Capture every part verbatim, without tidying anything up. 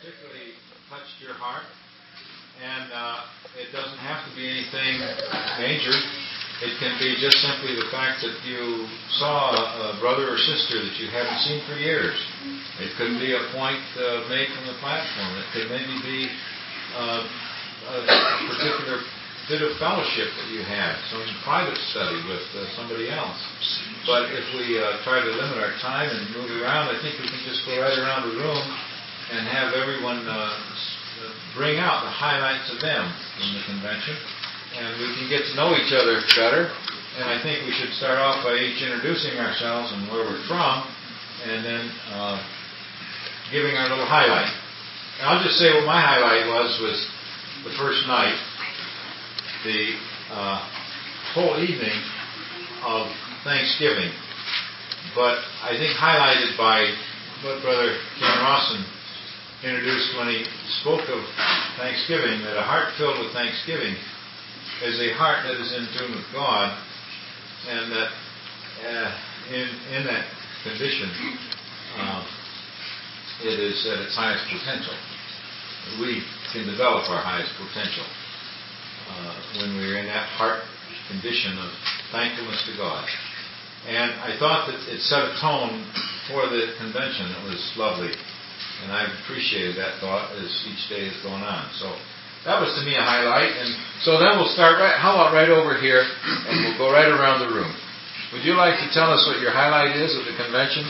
particularly touched your heart. And uh, it doesn't have to be anything major. It can be just simply the fact that you saw a, a brother or sister that you haven't seen for years. It could be a point uh, made from the platform. It could maybe be uh, a, a particular bit of fellowship that you had, some private study with uh, somebody else. But if we uh, try to limit our time and move around, I think we can just go right around the room and have everyone uh, bring out the highlights of them from the convention, and we can get to know each other better. And I think we should start off by each introducing ourselves and where we're from, and then uh, giving our little highlight. And I'll just say what my highlight was was the first night, the uh, whole evening of Thanksgiving. But I think highlighted by what Brother Ken Rawson introduced when he spoke of Thanksgiving, that a heart filled with Thanksgiving is a heart that is in tune with God, and that uh, in in that condition uh, it is at its highest potential. We can develop our highest potential uh, when we're in that heart condition of thankfulness to God. And I thought that it set a tone for the convention that was lovely. And I've appreciated that thought as each day has gone on. So that was to me a highlight. And so then we'll start right, how about right over here, and we'll go right around the room. Would you like to tell us what your highlight is of the convention?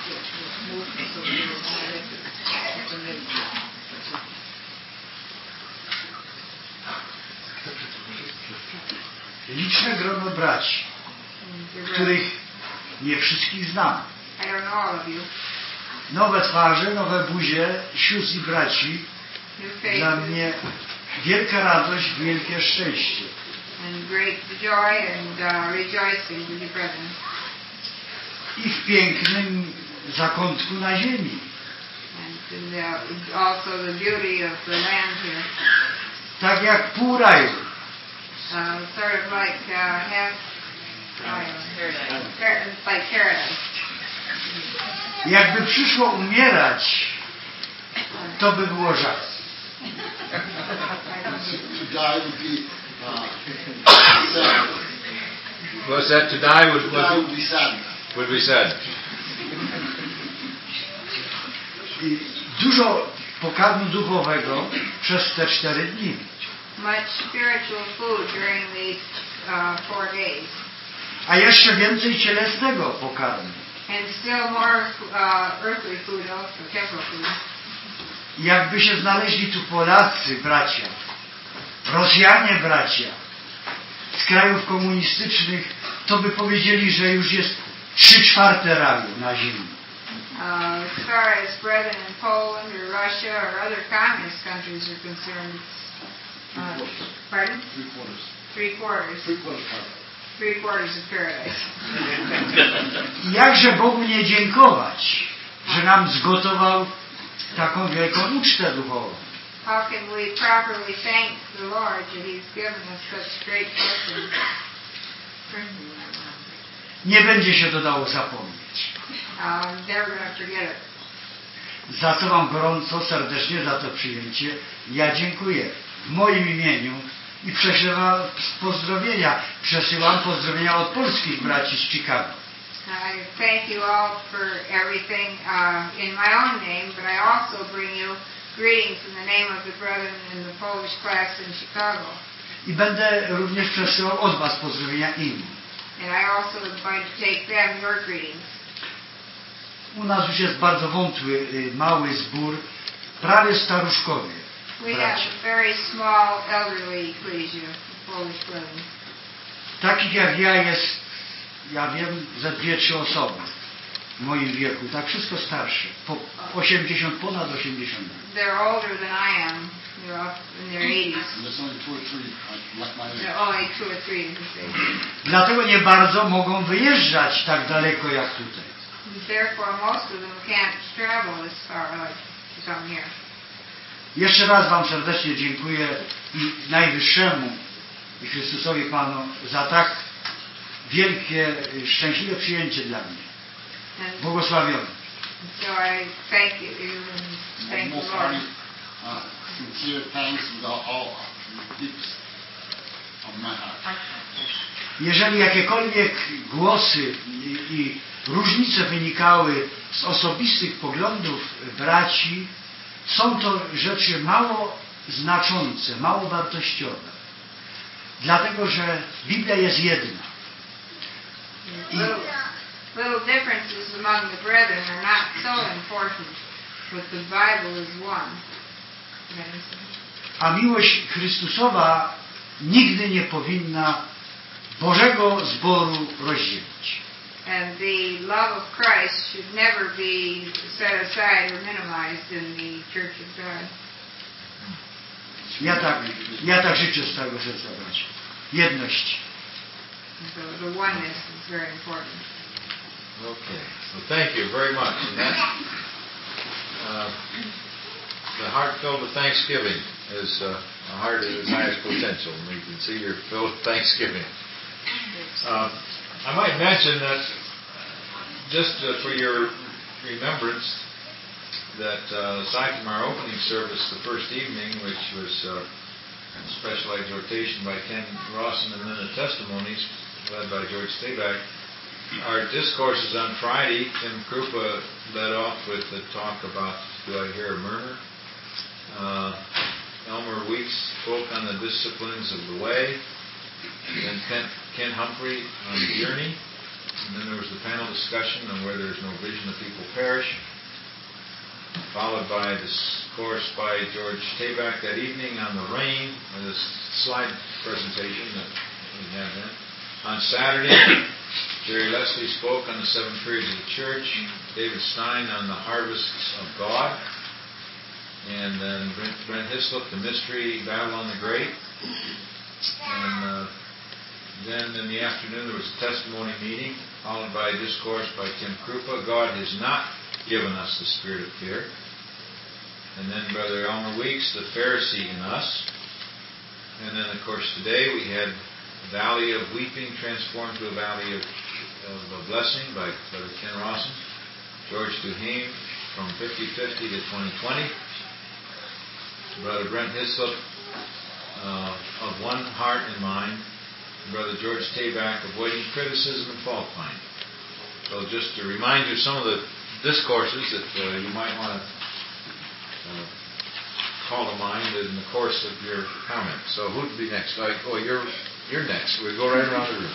Liczne grono braci, których nie wszystkich znam. I don't know all of you. Nowe twarze, nowe buzie, sióstr i braci. Dla mnie wielka radość, wielkie szczęście. And great joy and uh, rejoicing with your brethren. I w pięknym zakątku na ziemi. And in the, also the beauty of the land here. Tak jak pół raju. Uh, sort of like uh, half paradise. Like paradise. Jakby przyszło umierać, to by było żal. What's that? To die would, would, be, would be sad. Dużo pokarmu duchowego przez te cztery dni. Much spiritual food during these uh, four days. A jeszcze więcej cielesnego pokarmu. And still more uh, earthly food also, temporal food. Jakby się znaleźli tu Polacy, bracia, Rosjanie, bracia, z krajów komunistycznych, to by powiedzieli, że już jest trzy czwarte raju na ziemi. Uh, as far as brethren in Poland or Russia or other communist countries are concerned, uh, pardon? Three quarters. Three quarters. Three quarters paradise. Three quarters of paradise. Jakże Bogu nie dziękować, że nam zgotował taką wielką ucztę duchową. How can we properly thank the Lord that He's given us such great blessings? Nie będzie się to dało zapomnieć. I'm never going to forget it. Za co Wam gorąco, serdecznie za to przyjęcie ja dziękuję w moim imieniu i przesyłam pozdrowienia, przesyłam pozdrowienia od polskich braci z Chicago. I thank you all for everything uh, in my own name, but I also bring you greetings in the name of the brethren in the Polish class in Chicago. I będę również przesyłał od Was pozdrowienia im. And I also am going to take them your greetings. U nas już jest bardzo wątły, mały zbór, prawie staruszkowie. We have a very small elderly ecclesia, Polish brethren. Takich jak ja jest, ja wiem, ze dwie, trzy osoby w moim wieku, tak wszystko starsze, po osiemdziesiąt, ponad osiemdziesiąt. They're older than I am. They're up in their eighties. There's only two or three like my age. They're only two or three, you say. Dlatego nie bardzo mogą wyjeżdżać tak daleko jak tutaj. Therefore, most of them can't travel as far like to come here. Jeszcze raz Wam serdecznie dziękuję i Najwyższemu i Chrystusowi Panu za tak wielkie, szczęśliwe przyjęcie dla mnie. Błogosławiony. So I thank you and thank the Lord. sincere thanks with all, all from the deeps of my heart. Jeżeli jakiekolwiek głosy i, i różnice wynikały z osobistych poglądów braci, są to rzeczy mało znaczące, mało wartościowe. Dlatego, że Biblia jest jedna. I, Little, little differences among the brethren are not so important, but the Bible is one. a miłość Chrystusowa nigdy nie powinna Bożego zboru rozdzielić. And the love of Christ should never be set aside or minimized in the Church of God. Ja tak, ja tak życzę z całego serca, bracia. Jedności. So the oneness is very important. Okay. Well, thank you very much. And that, uh, the heart filled with thanksgiving is uh, a heart at its highest potential. And we can see you're filled with thanksgiving. Uh, I might mention that just uh, for your remembrance, that uh, aside from our opening service the first evening, which was uh, a special exhortation by Ken Rawson and then the testimonies led by George Staback, our discourses on Friday, Tim Krupa led off with the talk about Do I Hear a Murmur? Uh, Elmer Weeks spoke on the disciplines of the way. Then Ken, Ken Humphrey on the journey. And then there was the panel discussion on where there's no vision, the people perish. Followed by a discourse by George Tabak that evening on the rain, and this slide presentation that we have then. On Saturday, Jerry Leslie spoke on the seven periods of the church. David Stein on the harvests of God. And then Brent, Brent Hislop, the mystery, Babylon the Great. And uh, then in the afternoon there was a testimony meeting, followed by a discourse by Tim Krupa, God has not given us the spirit of fear. And then Brother Elmer Weeks, the Pharisee in us. And then, of course, today we had Valley of Weeping transformed to a Valley of, of Blessing by Brother Ken Rawson. George Duhame from fifty fifty to twenty twenty. Brother Brent Hislop uh, of One Heart and Mind. Brother George Tabak, Avoiding Criticism and Fault Finding. So just to remind you some of the discourses that uh, you might want to uh, call to mind in the course of your comment. So who'd be next? Like, oh, you're you're next. We go right around the room.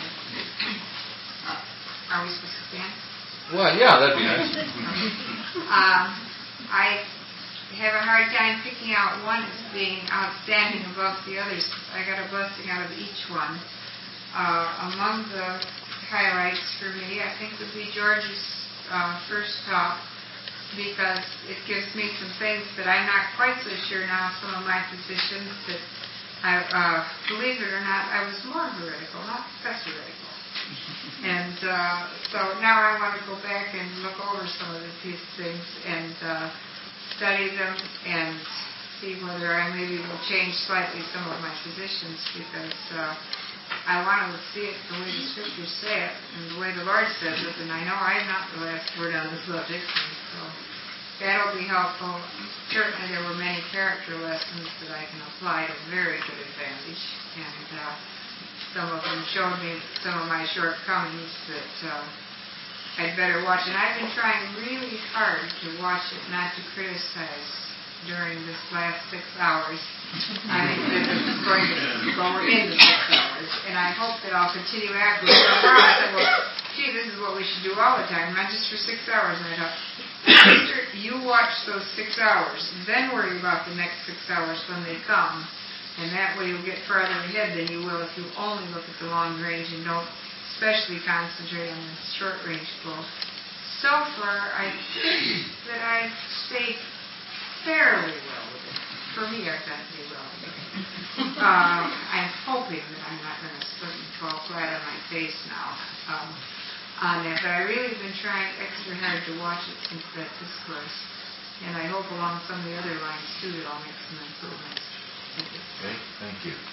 Uh, are we supposed to stand? Well, yeah, that'd be nice. um, I have a hard time picking out one as being outstanding above the others. I got a blessing out of each one. Uh, among the highlights for me, I think would be George's uh, first talk, because it gives me some things that I'm not quite so sure now, some of my positions that I, uh, believe it or not, I was more heretical, not less heretical. And uh, so now I want to go back and look over some of these things and uh, study them and see whether I maybe will change slightly some of my positions, because uh, I want to see it the way the Scriptures say it and the way the Lord says it, and I know I have not the last word on the subject, and so that'll be helpful. Certainly there were many character lessons that I can apply to very good advantage, and uh, some of them showed me some of my shortcomings that uh, I'd better watch. And I've been trying really hard to watch it, not to criticize during this last six hours. I think that it's going to go into six hours, and I hope that I'll continue afterwards. So tomorrow I said, well, gee, this is what we should do all the time, not just for six hours. And I thought, Sister, you watch those six hours, then worry about the next six hours when they come. And that way you'll get farther ahead than you will if you only look at the long range and don't especially concentrate on the short range goal. So far, I think that I've stayed fairly well with it. For me, I've done pretty well with it. Uh, I'm hoping that I'm not going to slip and fall flat on my face now um, on that. But I really have been trying extra hard to watch it since that discourse. And I hope along some of the other lines, too, that I'll make some improvements. Okay, thank you.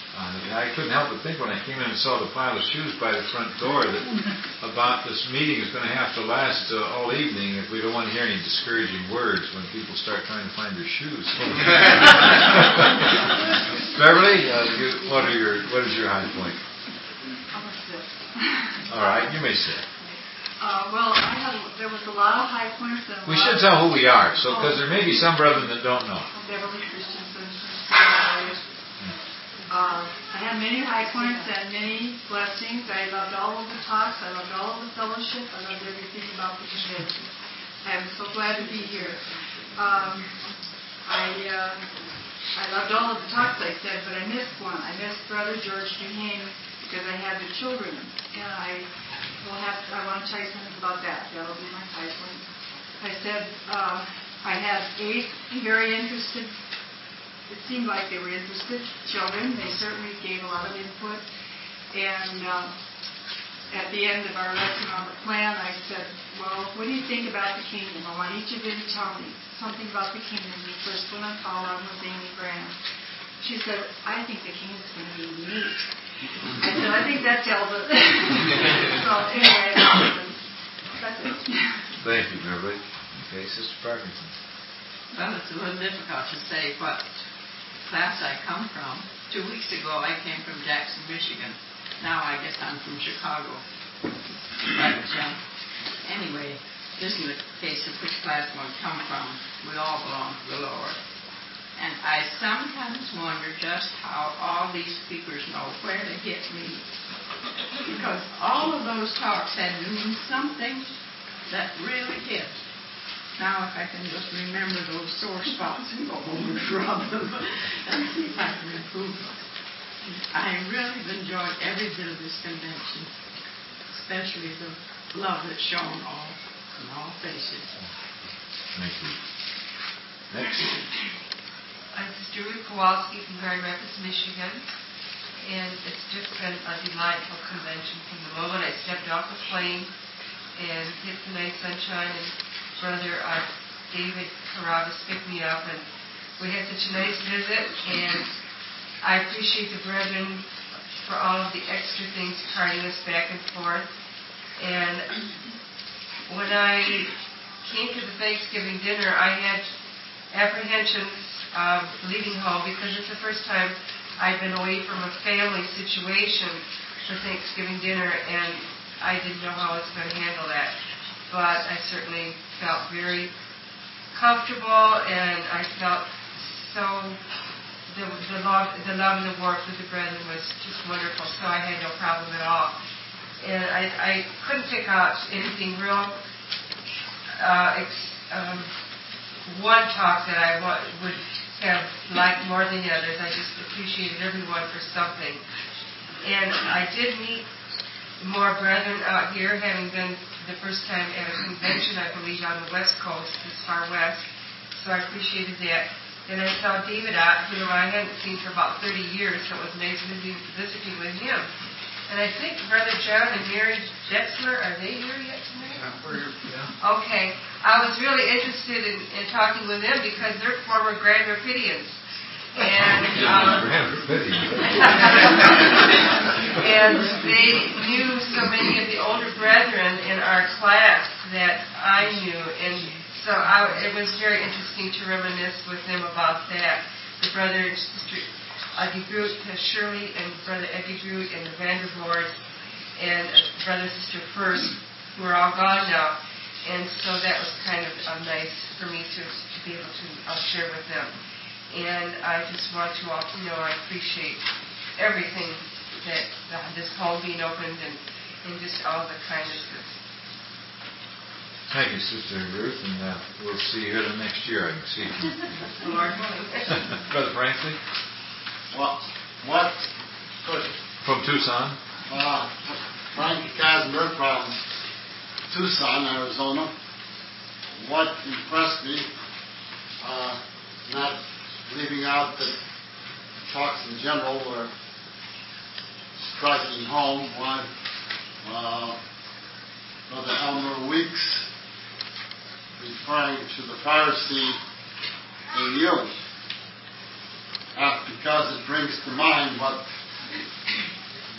Uh, I couldn't help but think when I came in and saw the pile of shoes by the front door that about this meeting is going to have to last uh, all evening if we don't want to hear any discouraging words when people start trying to find their shoes. Beverly, uh, you, what are your what is your high point? I'm a sip. All right, you may sit. Uh, well, I have. There was a lot of high points. And a We lot should of, tell who we are, so because there may be some brethren that don't know. Beverly Christensen. Uh, I had many high points and many blessings. I loved all of the talks. I loved all of the fellowship. I loved everything about the convention. I'm so glad to be here. Um, I uh, I loved all of the talks I said, but I missed one. I missed Brother George Duhane because I had the children, and I will have. I want to tell you something about that. That'll be my high point. I said uh, I had eight very interested. It seemed like they were interested children. They certainly gave a lot of input. And uh, at the end of our lesson on the plan, I said, well, what do you think about the kingdom? I want each of you to tell me something about the kingdom. The first one I called on was Amy Graham. She said, I think the kingdom's going to be neat. I said, I think that tells it. So anyway, that's it. Thank you, Beverly. Okay, Sister Parkinson. Well, it's a little difficult to say what class I come from. Two weeks ago, I came from Jackson, Michigan. Now I guess I'm from Chicago. But uh, anyway, this is the case of which class one come from. We all belong to the Lord. And I sometimes wonder just how all these speakers know where to hit me. Because all of those talks had to mean something that really hit. Now, if I can just remember those sore spots and go home and rub them and see if I can improve them. I really have enjoyed every bit of this convention, especially the love that's shown all in all faces. Thank you. Next. I'm Sister Ruth Kowalski from Grand Rapids, Michigan, and it's just been a delightful convention from the moment I stepped off the plane and hit the nice sunshine and Brother uh, David Carabas picked me up, and we had such a nice visit, and I appreciate the brethren for all of the extra things carting us back and forth. And when I came to the Thanksgiving dinner, I had apprehensions of leaving home because it's the first time I've been away from a family situation for Thanksgiving dinner, and I didn't know how I was going to handle that. But I certainly felt very comfortable, and I felt so, the, the, love, the love and the warmth of the brethren was just wonderful, so I had no problem at all. And I, I couldn't pick out anything real, uh, ex, um, one talk that I wa- would have liked more than the others. I just appreciated everyone for something. And I did meet more brethren out here, having been the first time at a convention, I believe, on the West Coast, this far west. So I appreciated that. Then I saw David out, who I hadn't seen for about thirty years, so it was nice visiting, visiting with him. And I think Brother John and Mary Detzler, are they here yet tonight? Yeah. Okay. I was really interested in, in talking with them because they're former Grand Rapidians. And, um, and they knew so many of the older brethren in our class that I knew, and so I, it was very interesting to reminisce with them about that. The brother and sister Aggie Groot, Shirley, and brother Aggie Groot, and the Vandervoorts, and brother and sister First, who are all gone now. And so that was kind of uh, nice for me to, to be able to uh, share with them. And I just want you all to know I appreciate everything that uh, this hall being opened and, and just all the kindnesses. Thank you, Sister Ruth, and uh, we'll see you here the next year. I can see you. Lord. Brother Franklin? What? What? Good. From Tucson? Uh, Frank Casimir from Tucson, Arizona. What impressed me, uh, not leaving out the talks in general were striking home. One, uh, Brother Elmer Weeks referring to the Pharisee in you, uh, because it brings to mind what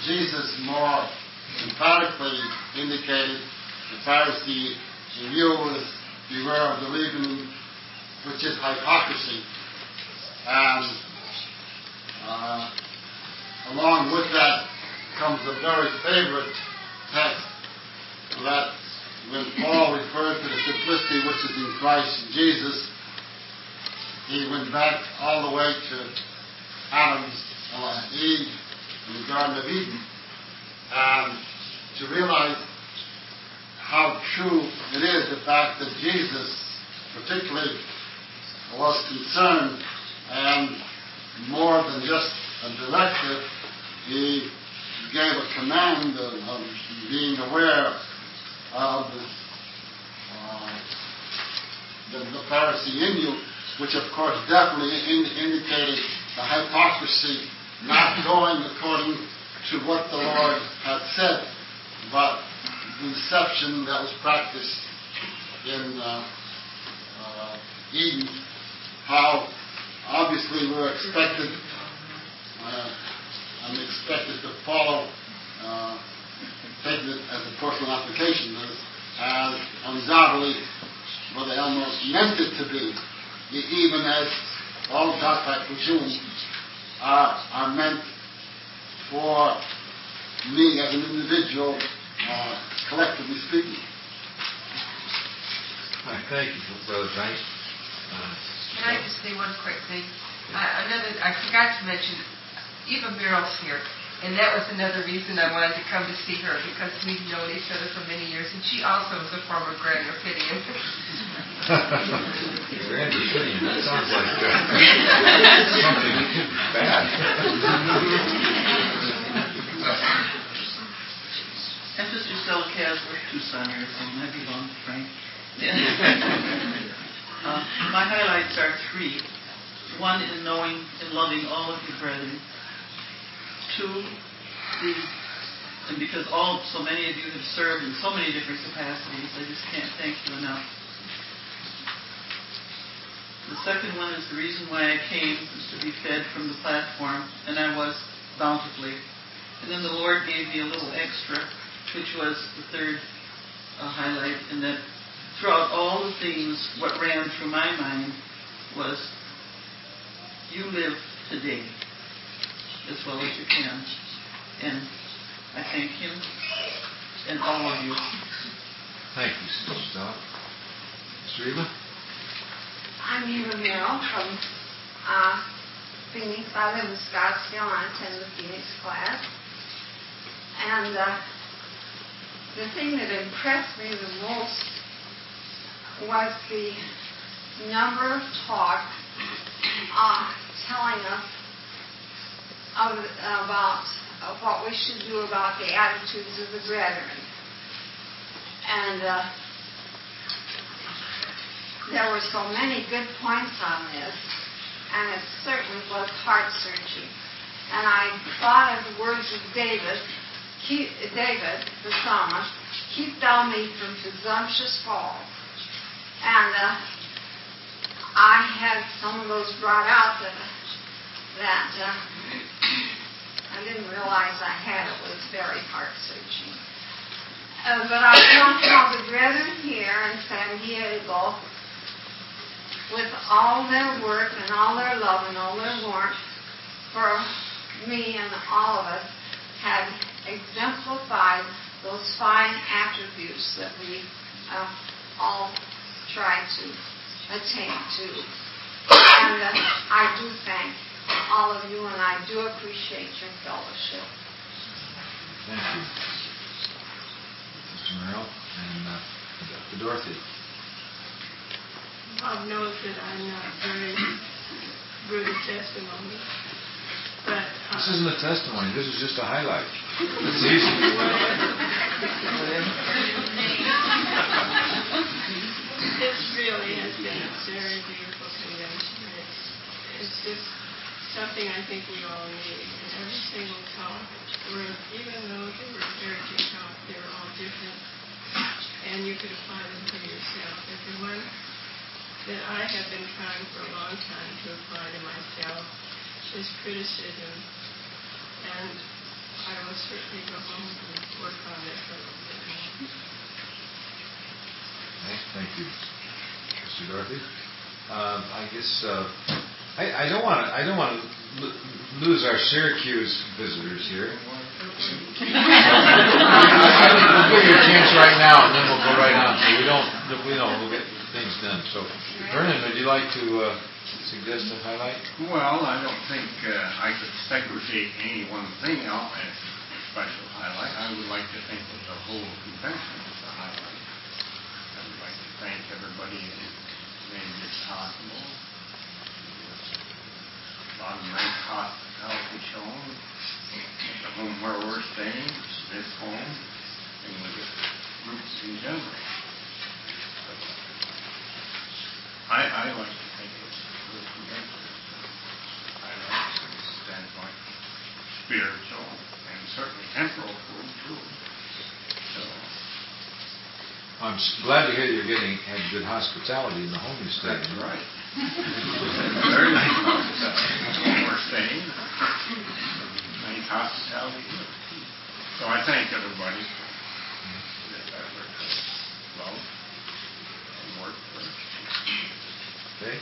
Jesus more emphatically indicated the Pharisee in you was beware of the leaven, which is hypocrisy. And uh, along with that comes a very favorite text that when Paul referred to the simplicity which is in Christ Jesus, he went back all the way to Adam's uh, Eve in the Garden of Eden, and to realize how true it is, the fact that Jesus particularly was concerned, and more than just a directive, he gave a command of, of being aware of the, uh, the, the Pharisee in you, which of course definitely in, indicated the hypocrisy, not going according to what the Lord had said, but the deception that was practiced in uh, uh, Eden. How obviously we're expected uh, I'm expected to follow, uh, taking it as a personal application, as, as undoubtedly what they almost meant it to be, even as all that I presume are, are meant for me as an individual, uh, collectively speaking. All right, thank you, Brother Frank. Uh, Can I just say one quick thing? Uh, another, I forgot to mention, Eva Merrill's here, and that was another reason I wanted to come to see her, because we've known each other for many years, and she also is a former Grand Rapidian. Grand Rapidian, that sounds like uh, something bad. And Sister Stella Casler, Tucson, Arizona. I belong to Frank. uh, my highlights are three. One, in knowing and loving all of your brethren. Two, the, and because all, so many of you have served in so many different capacities, I just can't thank you enough. The second one is the reason why I came was to be fed from the platform, and I was bountifully. And then the Lord gave me a little extra, which was the third uh, highlight, and that throughout all the things, what ran through my mind was, you live today as well as you can. And I thank him and all of you. Thank you, Sister Stella. Mister Eva? I'm Eva Merrill from uh, Phoenix. I live in Scottsdale. I attend the Phoenix class. And uh, the thing that impressed me the most was the number of talk uh, telling us of, about uh, what we should do about the attitudes of the brethren. And uh, there were so many good points on this, and it certainly was heart-searching. And I thought of the words of David, keep, David, the psalmist, keep thou me from presumptuous falls. And uh, I had some of those brought out that, that uh, I didn't realize I had. It was very heart-searching. Uh, but I want all the brethren here in San Diego, with all their work and all their love and all their warmth for me and all of us, have exemplified those fine attributes that we uh, all try to attain to. And uh, I do thank all of you, and I do appreciate your fellowship. Thank you, Mister Merrill and uh, Doctor Dorothy. Bob knows that I'm not very good at testimony, but uh, this isn't a testimony. This is just a highlight. It's easy. This really has been a very beautiful convention. It's, it's just something I think we all need. And every single talk, were, even though they were heritage talk, they were all different, and you could apply them to yourself. But the one that I have been trying for a long time to apply to myself is criticism. And I I will certainly go home and work on it. Okay, thank you, Sister Dorothy. Um, I guess uh, I, I don't want to. I don't want to l- lose our Syracuse visitors here. We'll give you a chance right now, and then we'll go right on. So we don't. We don't. We'll get things done. So, Vernon, would you like to uh, suggest a highlight? Well, I don't think uh, I could segregate any one thing out as a special highlight. I would like to think of the whole convention as a highlight. I would like to thank everybody who made this possible. A lot of nice hospitality shown. The home where we're staying, this home, and with the groups in general. So, I, I like to think it's a good convention. I like it from the standpoint spiritual and certainly temporal food too. So I'm glad to hear you're getting had good hospitality in the home you stayed in. that's right. Very nice hospitality. We're staying. Nice hospitality here. So I thank everybody for this effort to love and work for us. Okay.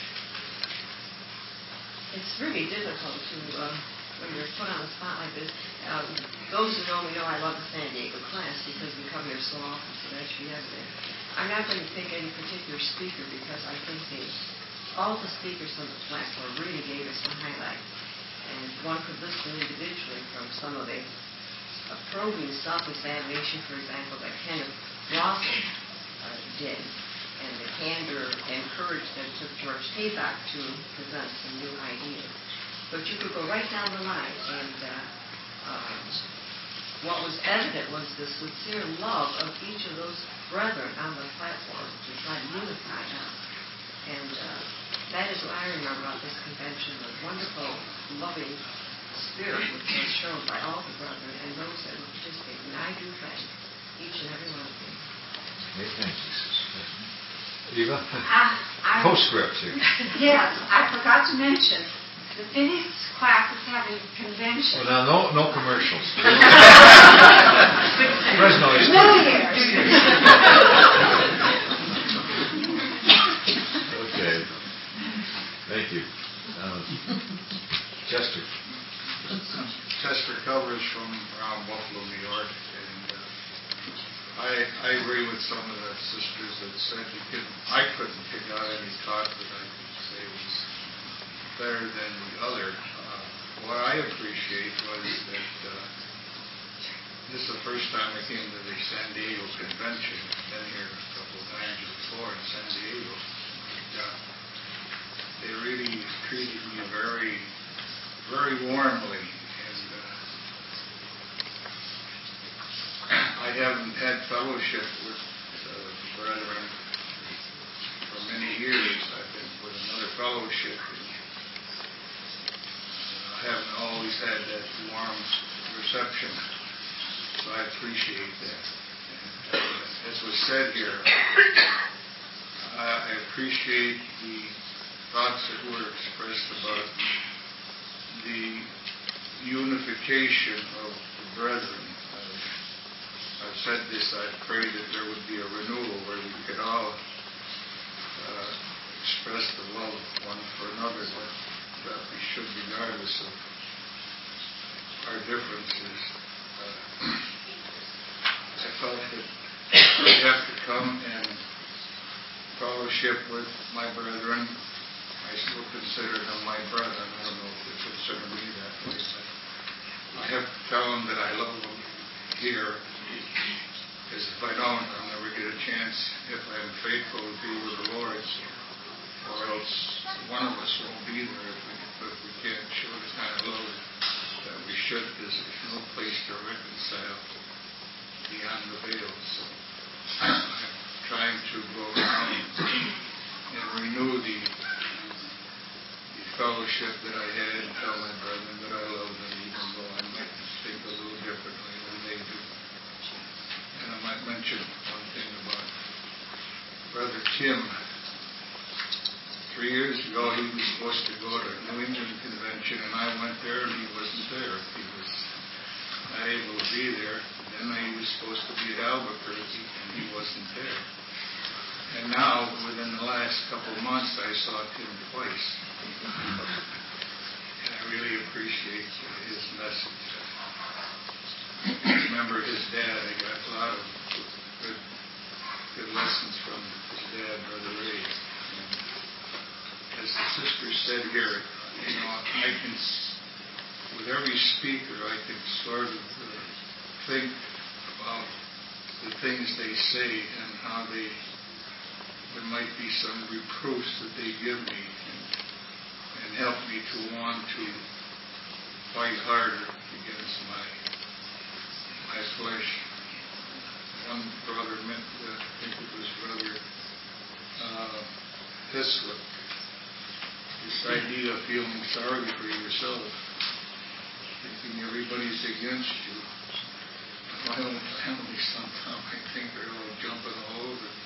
It's really difficult to, uh, when you're put on the spot like this. Um, those who know me know I love the San Diego class because we come here so often, so that should be evident. I'm not going to pick any particular speaker because I think they, all the speakers on the platform really gave us a highlight. And one could listen individually from some of the uh, probing self-examination, for example, that Kenneth Lawson uh, did, and the candor and courage that it took George Tabak to present some new ideas. But you could go right down the line, and uh, um, what was evident was the sincere love of each of those brethren on the platform to try to unify them. And uh, that is what I remember about this convention, the wonderful, loving spirit which was shown by all the brethren and those that would participate. And I do thank each and every one of them. Okay, thank you, Sister. Eva? Uh, I, Postscript here. yes, I forgot to mention the physics class is having a convention. Well, now, no, no commercials. Fresno is New Year's. Okay. Thank you. Uh, Chester. Chester Covers from around Buffalo, New York, and uh, I I agree with some of the sisters that said you couldn't. I couldn't pick out any talk that I could say was better than the other. Uh, what I appreciate was that uh, this is the first time I came to the San Diego convention. I've been here a couple of times before in San Diego. And, uh, they really treated me very, very warmly. And uh, I haven't had fellowship with uh, the brethren for many years. I've been with another fellowship. And I haven't always had that warm reception. So I appreciate that. And, uh, as was said here, uh, I appreciate the thoughts that were expressed about the unification of the brethren. Uh, I've said this, I pray that there would be a renewal where we could all uh, express the love one for another that, that we should, regardless of our differences. Uh, I felt that I'd have to come and fellowship with my brethren. I still consider them my brethren. I don't know if they consider me that way, but I have to tell them that I love them here, because if I don't, I'll never get a chance, if I'm faithful to be with the Lord, or else one of us won't be there if we, if we can't show the kind of love that we should, because there's no place to reconcile beyond the veil. So I'm trying to go around and renew the fellowship that I had and tell my brethren that I love them, even though I might think a little differently than they do. And I might mention one thing about Brother Tim. Three years ago, he was supposed to go to New England Convention, and I went there, and he wasn't there. He was not able to be there. Then he was supposed to be at Albuquerque, and he wasn't there. And now, within the last couple of months, I saw Tim twice. And I really appreciate his message. I remember his dad. I got a lot of good, good lessons from his dad, Brother Ray. And as the sister said here, you know, I can, with every speaker, I can sort of uh, think about the things they say and how they, there might be some reproofs that they give me and, and help me to want to fight harder against my my flesh. One brother meant, uh, I think it was Brother uh, Hislop, this idea of feeling sorry for yourself, thinking everybody's against you. My own family, sometimes I think they're all jumping all over me.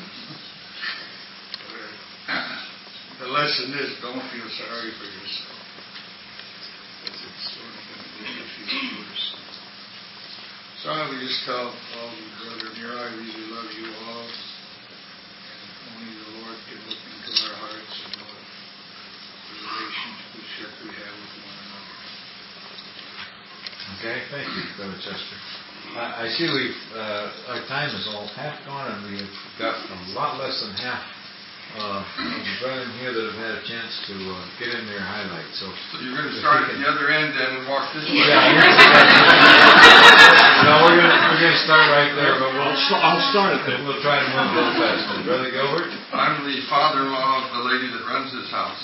The lesson is, don't feel sorry for yourself, because it's only going to make you feel worse. So I would just tell all you brother and your, I really love you all, and only the Lord can look into our hearts and know the relationship we have with one another. Okay, thank you, Brother Chester. I, I see we've, uh, our time is all half gone, and we have got a lot less than half uh, of the brethren here that have had a chance to uh, get in their highlights. So, so you're going to start at the other end then and walk this way? Yeah. No, we're going we're going to start right there, but we'll I'll start it then. We'll try to move a little faster. Brother Gilbert? I'm the father-in-law of the lady that runs this house.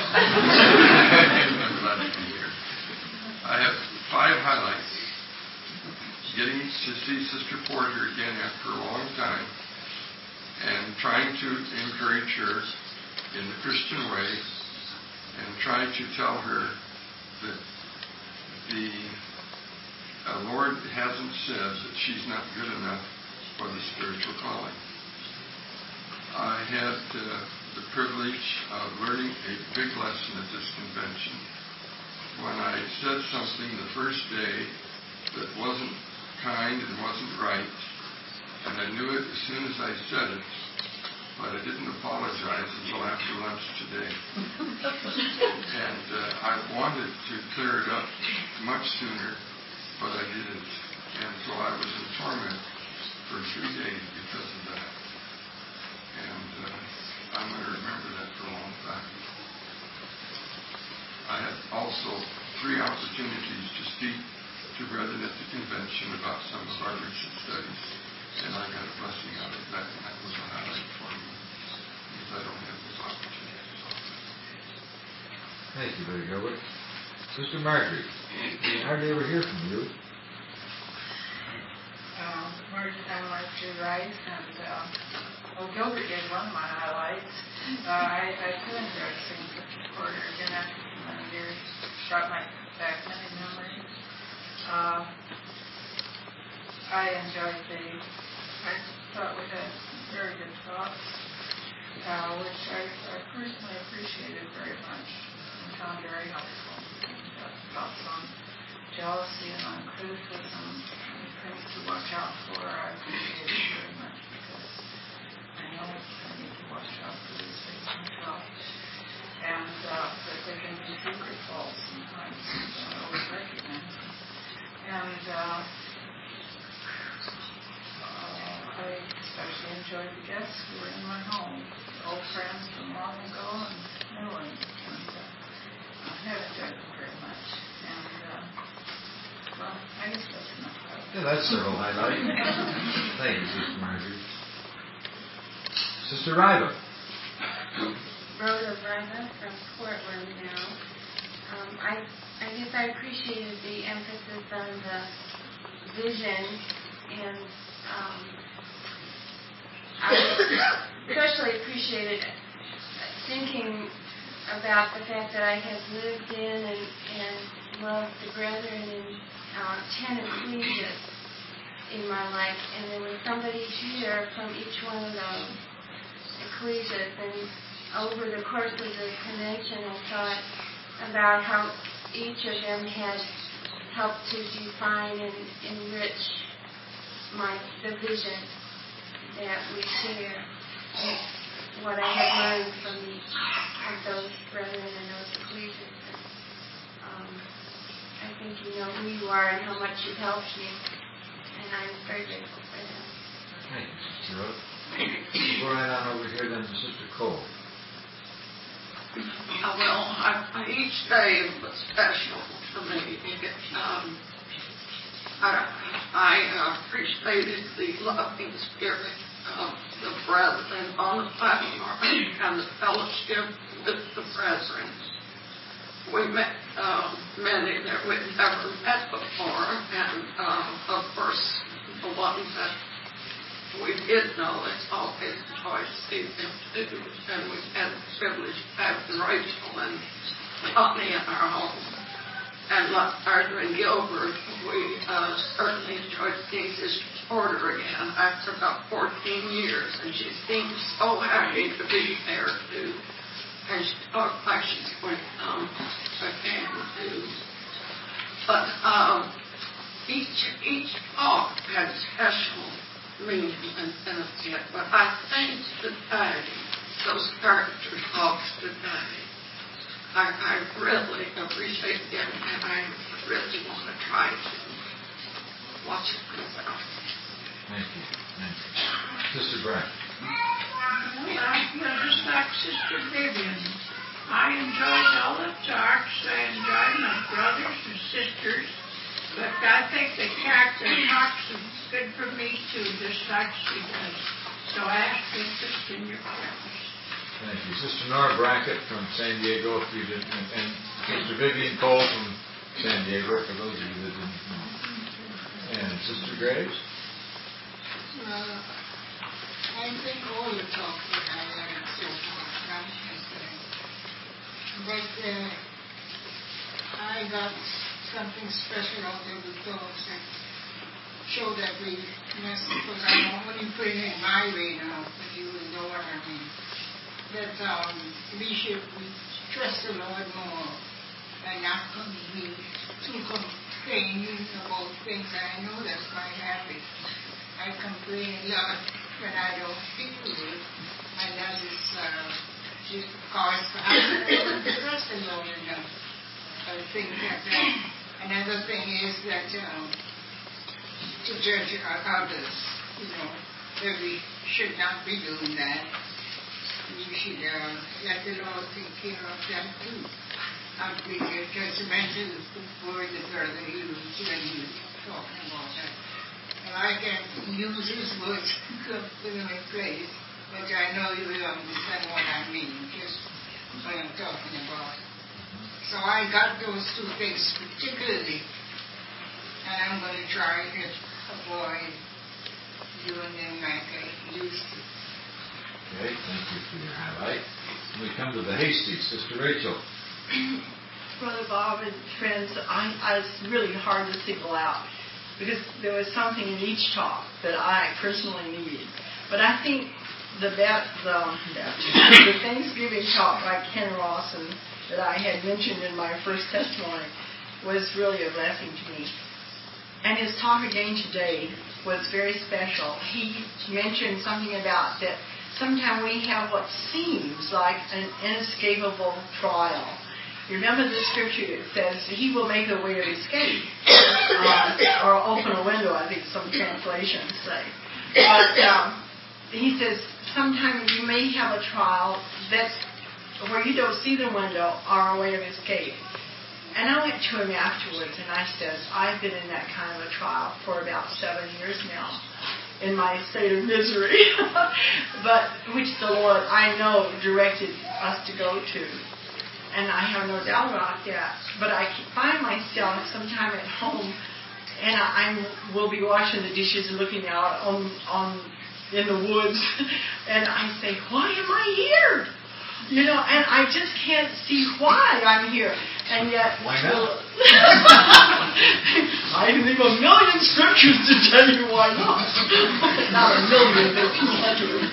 I'm glad to be here. I have five highlights. Getting to see Sister Porter again after a long time and trying to encourage her in the Christian way and trying to tell her that the uh, Lord hasn't said that she's not good enough for the spiritual calling. I had uh, the privilege of learning a big lesson at this convention when I said something the first day that wasn't kind and wasn't right, and I knew it as soon as I said it, but I didn't apologize until after lunch today. And uh, I wanted to clear it up much sooner, but I didn't. And so I was in torment for three days because of that. And uh, I'm going to remember that for a long time. I had also three opportunities to speak to brethren at the convention about some of our recent studies, and I got a blessing out of that, and that was a highlight for me, because I don't have those opportunities often. Thank you, Brother Gilbert. Sister Marjorie, we hardly ever hear from you. Um, Marjorie and I like to write, and uh, well, Gilbert did one of my highlights. Uh, I, I too enjoyed seeing Sister Porter again after so many years. Brought my back many memories. Uh, I enjoyed the, I thought we had very good talks, uh, which I, I personally appreciated very much and found very helpful. And, uh, thoughts on jealousy and on criticism and things to watch out for, I appreciated very much because I know I need to watch out for these things myself. And uh, that they can be secret faults sometimes, and don't always recognize them. And uh, uh, I especially enjoyed the guests who were in my home, old friends from long ago and new ones. And uh, I have enjoyed them very much. And, uh, well, I guess that's enough. Yeah, that's the whole highlight. Thank you, Sister Marjorie. Sister Riva. Rhoda Riva from Portland now. Um, I, I guess I appreciated the emphasis on the vision, and um, I especially appreciated thinking about the fact that I had lived in and, and loved the brethren in uh, ten ecclesias in my life, and there was somebody here from each one of those ecclesias, and over the course of the convention I thought about how each of them had helped to define and enrich my the vision that we share. What I have learned from each of those brethren and those ecclesias. Um, I think you know who you are and how much you've helped me, and I'm very grateful for that. Thank you, Sister Rose. We'll go right on over here then to Sister Cole. Uh, well, I, I, each day was special for me. Um, I, I uh, appreciated the loving spirit of the brethren on the platform and the fellowship with the brethren. We met uh, many that we'd never met before, and uh, of course, the ones that we did know, it's always a joy to see them too. And we had the privilege of having Rachel and Connie in our home. And like Arthur and Gilbert, we uh, certainly enjoyed seeing Sister Porter again after about fourteen years, and she seemed so happy to be there too. And she talked like she's going to come again too. But um, each each talk had special meaning and benefit. But I think today, those character talks today, I, I really appreciate them, and I really want to try to watch it myself. Thank you. Thank you. Sister Brett. Well, I feel just like Sister Vivian. I enjoyed all the talks. I enjoyed my brothers and sisters. But I think the character talks is good for me too, just like she does. So I ask interest in your prayers. Thank you. Sister Nora Brackett from San Diego, if you didn't, and, and Sister Vivian Cole from San Diego, for those of you that didn't know. And Sister Graves? Uh, I think all the talks that I learned so far, I'm saying. But uh, I got something special out of the talks that show that we must, because I'm only praying in my way now, but you will know what I mean. That um, we should trust the Lord more and not be too complaining about things. I know that's my habit. I complain a lot when I don't feel good, and that is uh, just because I don't trust the Lord enough. I think that uh, another thing is that um, to judge others, you know, that we should not be doing that. We should uh, let the Lord take care of that too. I think it's judgmental word the brother used when he was talking about that. And I can use his words to put them in place, but I know you will understand what I mean, just what I'm talking about. So I got those two things particularly, and I'm going to try to avoid doing them like I used to. Okay, thank you for your highlight. We come to the Hasties, Sister Rachel. Brother Bob and friends, I, I was really hard to single out because there was something in each talk that I personally needed. But I think the that the, the Thanksgiving talk by Ken Rawson that I had mentioned in my first testimony was really a blessing to me. And his talk again today was very special. He mentioned something about that sometimes we have what seems like an inescapable trial. You remember the scripture that says, He will make a way of escape, uh, or open a window, I think some translations say. But um, he says, sometimes you may have a trial that's where you don't see the window or a way of escape. And I went to him afterwards and I said, I've been in that kind of a trial for about seven years now, in my state of misery, but which the Lord, I know, directed us to go to. And I have no doubt about that. But I find myself sometime at home, and I will be washing the dishes and looking out on, on in the woods, and I say, why am I here? You know, and I just can't see why I'm here. And yet, why not? I can think of a million scriptures to tell you why not. Not a million, but two hundred.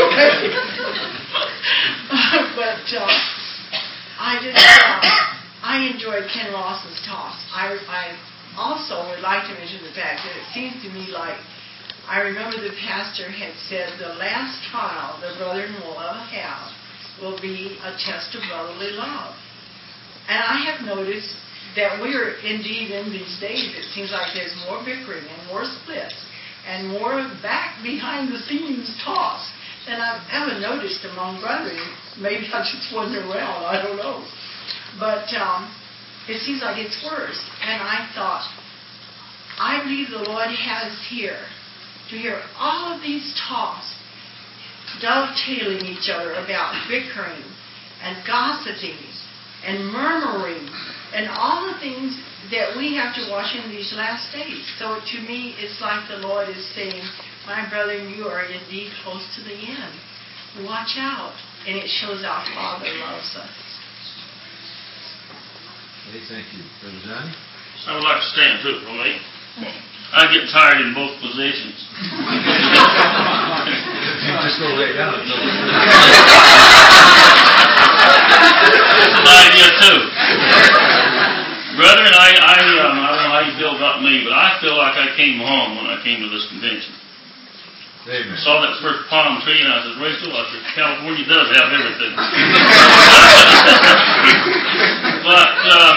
Anyway, but uh, I just, uh, I I enjoyed Ken Ross's talks. I, I also would like to mention the fact that it seems to me like I remember the pastor had said the last trial the brethren will ever have will be a test of brotherly love. And I have noticed that we are indeed in these days, it seems like there's more bickering and more splits and more back behind the scenes talks than I've ever noticed among brethren. Maybe I just wasn't around, I don't know. But um, it seems like it's worse. And I thought, I believe the Lord has here to hear all of these talks dovetailing each other about bickering and gossiping and murmuring and all the things that we have to watch in these last days. So to me, it's like the Lord is saying, my brother, you are indeed close to the end. Watch out. And it shows our Father loves us. Hey, thank you. Brother Johnny? I would like to stand too, for me. I get tired in both positions. You just go lay down. It's over. That's an idea too. Brethren, I, I, um, I don't know how you feel about me, but I feel like I came home when I came to this convention. Amen. Saw that first palm tree and I said, Rachel, I said, California does have everything. But um,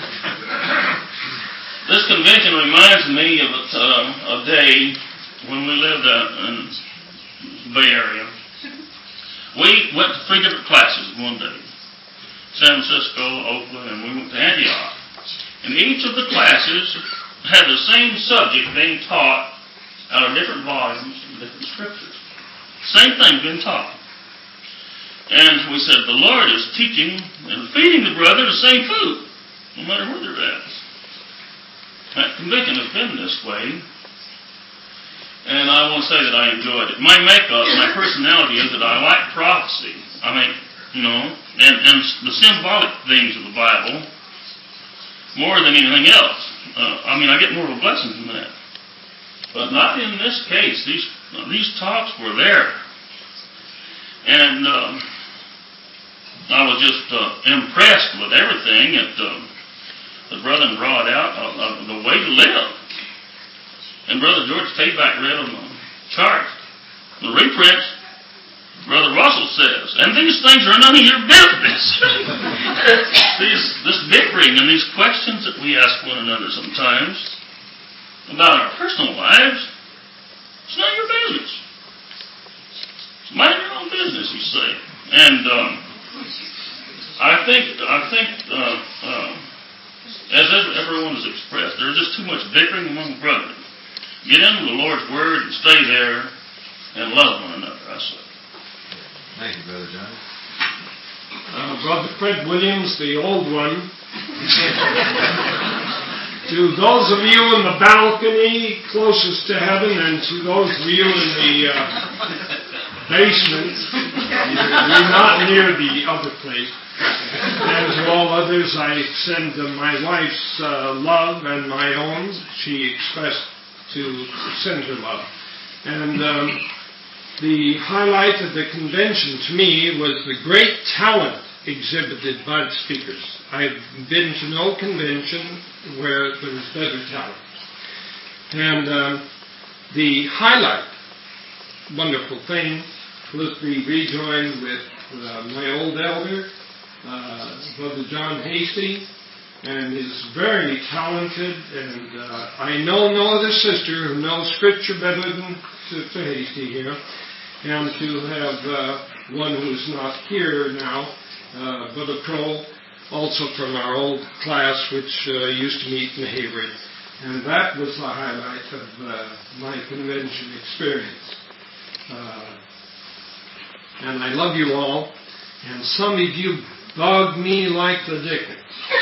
this convention reminds me of a, uh, a day when we lived out in the Bay Area. We went to three different classes one day. San Francisco, Oakland, and we went to Antioch. And each of the classes had the same subject being taught out of different volumes and different scriptures. Same thing being taught. And we said, the Lord is teaching and feeding the brother the same food, no matter where they're at. That conviction has been this way. And I want to say that I enjoyed it. My makeup, my personality is that I like prophecy. I mean, you know, and, and the symbolic things of the Bible more than anything else. Uh, I mean, I get more of a blessing from that. But not in this case. These uh, these talks were there. And um, I was just uh, impressed with everything that uh, the brethren brought out of, of the way to live. And Brother George Tabak read on the chart the reprints. Brother Russell says, and these things are none of your business. these, this bickering and these questions that we ask one another sometimes about our personal lives, it's not your business. Mind your own business, you say. And um, I think, I think, uh, uh, as everyone has expressed, there's just too much bickering among brethren. Get into the Lord's Word and stay there and love one another, I say. Thank you, Brother John. Uh, Brother Fred Williams, the old one. To those of you in the balcony closest to heaven and to those of you in the uh, basement, you're not near the other place. And to all others, I send uh, my wife's uh, love and my own. She expressed to send her love. And um, the highlight of the convention to me was the great talent exhibited by the speakers. I've been to no convention where there was better talent. And um, the highlight, wonderful thing, was to be rejoined with uh, my old elder, uh, Brother John Hasty, and is very talented, and uh, I know no other sister who knows Scripture better than Sister Hasty here, and to have uh, one who is not here now, uh, Brother Kroll, also from our old class, which uh, used to meet in Hayward. And that was the highlight of uh, my convention experience. Uh, and I love you all, and some of you bugged me like the dickens.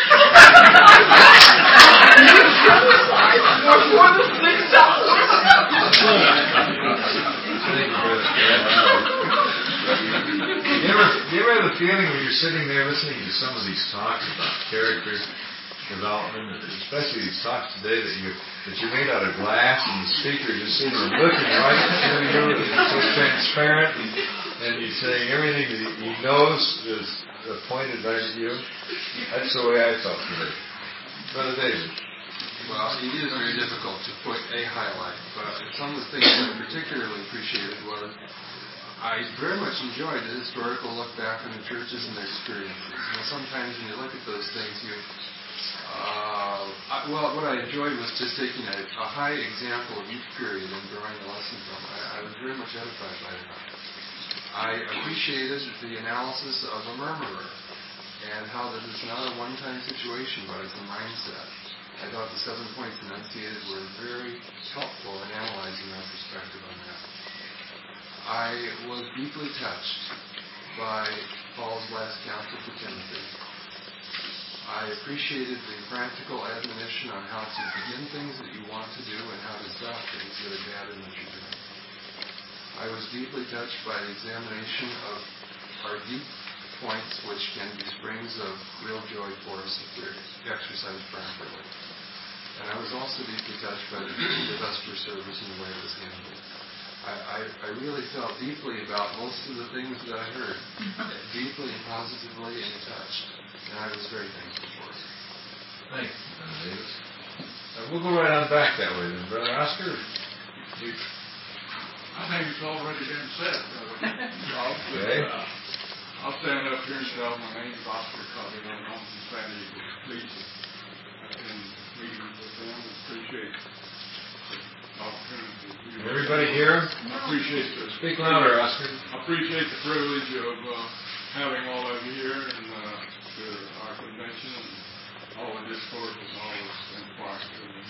You ever, do you ever have a feeling when you're sitting there listening to some of these talks about character development, especially these talks today that you that you're made out of glass and the speaker just sitting there looking right through you and it's so transparent and, and he's saying everything that he knows is pointed right at you. That's the way I felt today. Brother David. Well, it is very difficult to put a highlight, but some of the things that I particularly appreciated was I very much enjoyed the historical look back on the churches and their experiences. You know, sometimes when you look at those things, you, uh, I, well, what I enjoyed was just taking a, a high example of each period and drawing a lesson from it. I, I was very much edified by that. I appreciated the analysis of a murmurer and how that is not a one-time situation, but it's a mindset. I thought the seven points enunciated were very helpful in analyzing our perspective on that. I was deeply touched by Paul's last counsel to Timothy. I appreciated the practical admonition on how to begin things that you want to do and how to stop things that are bad in what you're doing. I was deeply touched by the examination of our deep points which can be springs of real joy for us if they're exercised properly. And I was also deeply touched by the, the vesper service and the way it was handled. I, I, I really felt deeply about most of the things that I heard, deeply and positively and touched. And I was very thankful for it. Thanks, Brother Davis. Uh, we'll go right on back that way then. Brother Oscar? You... I think it's already been said, Brother Bob. Okay. But, uh, I'll stand up here and say, oh, my name's Oscar Covey, and I'm from San Diego. Please, I've been meeting with them and appreciate the opportunity. Everybody here? I appreciate the... Speak louder, Oscar. I appreciate the privilege of uh, having all of you here and uh, to our convention and all the discourse and all this inquiry.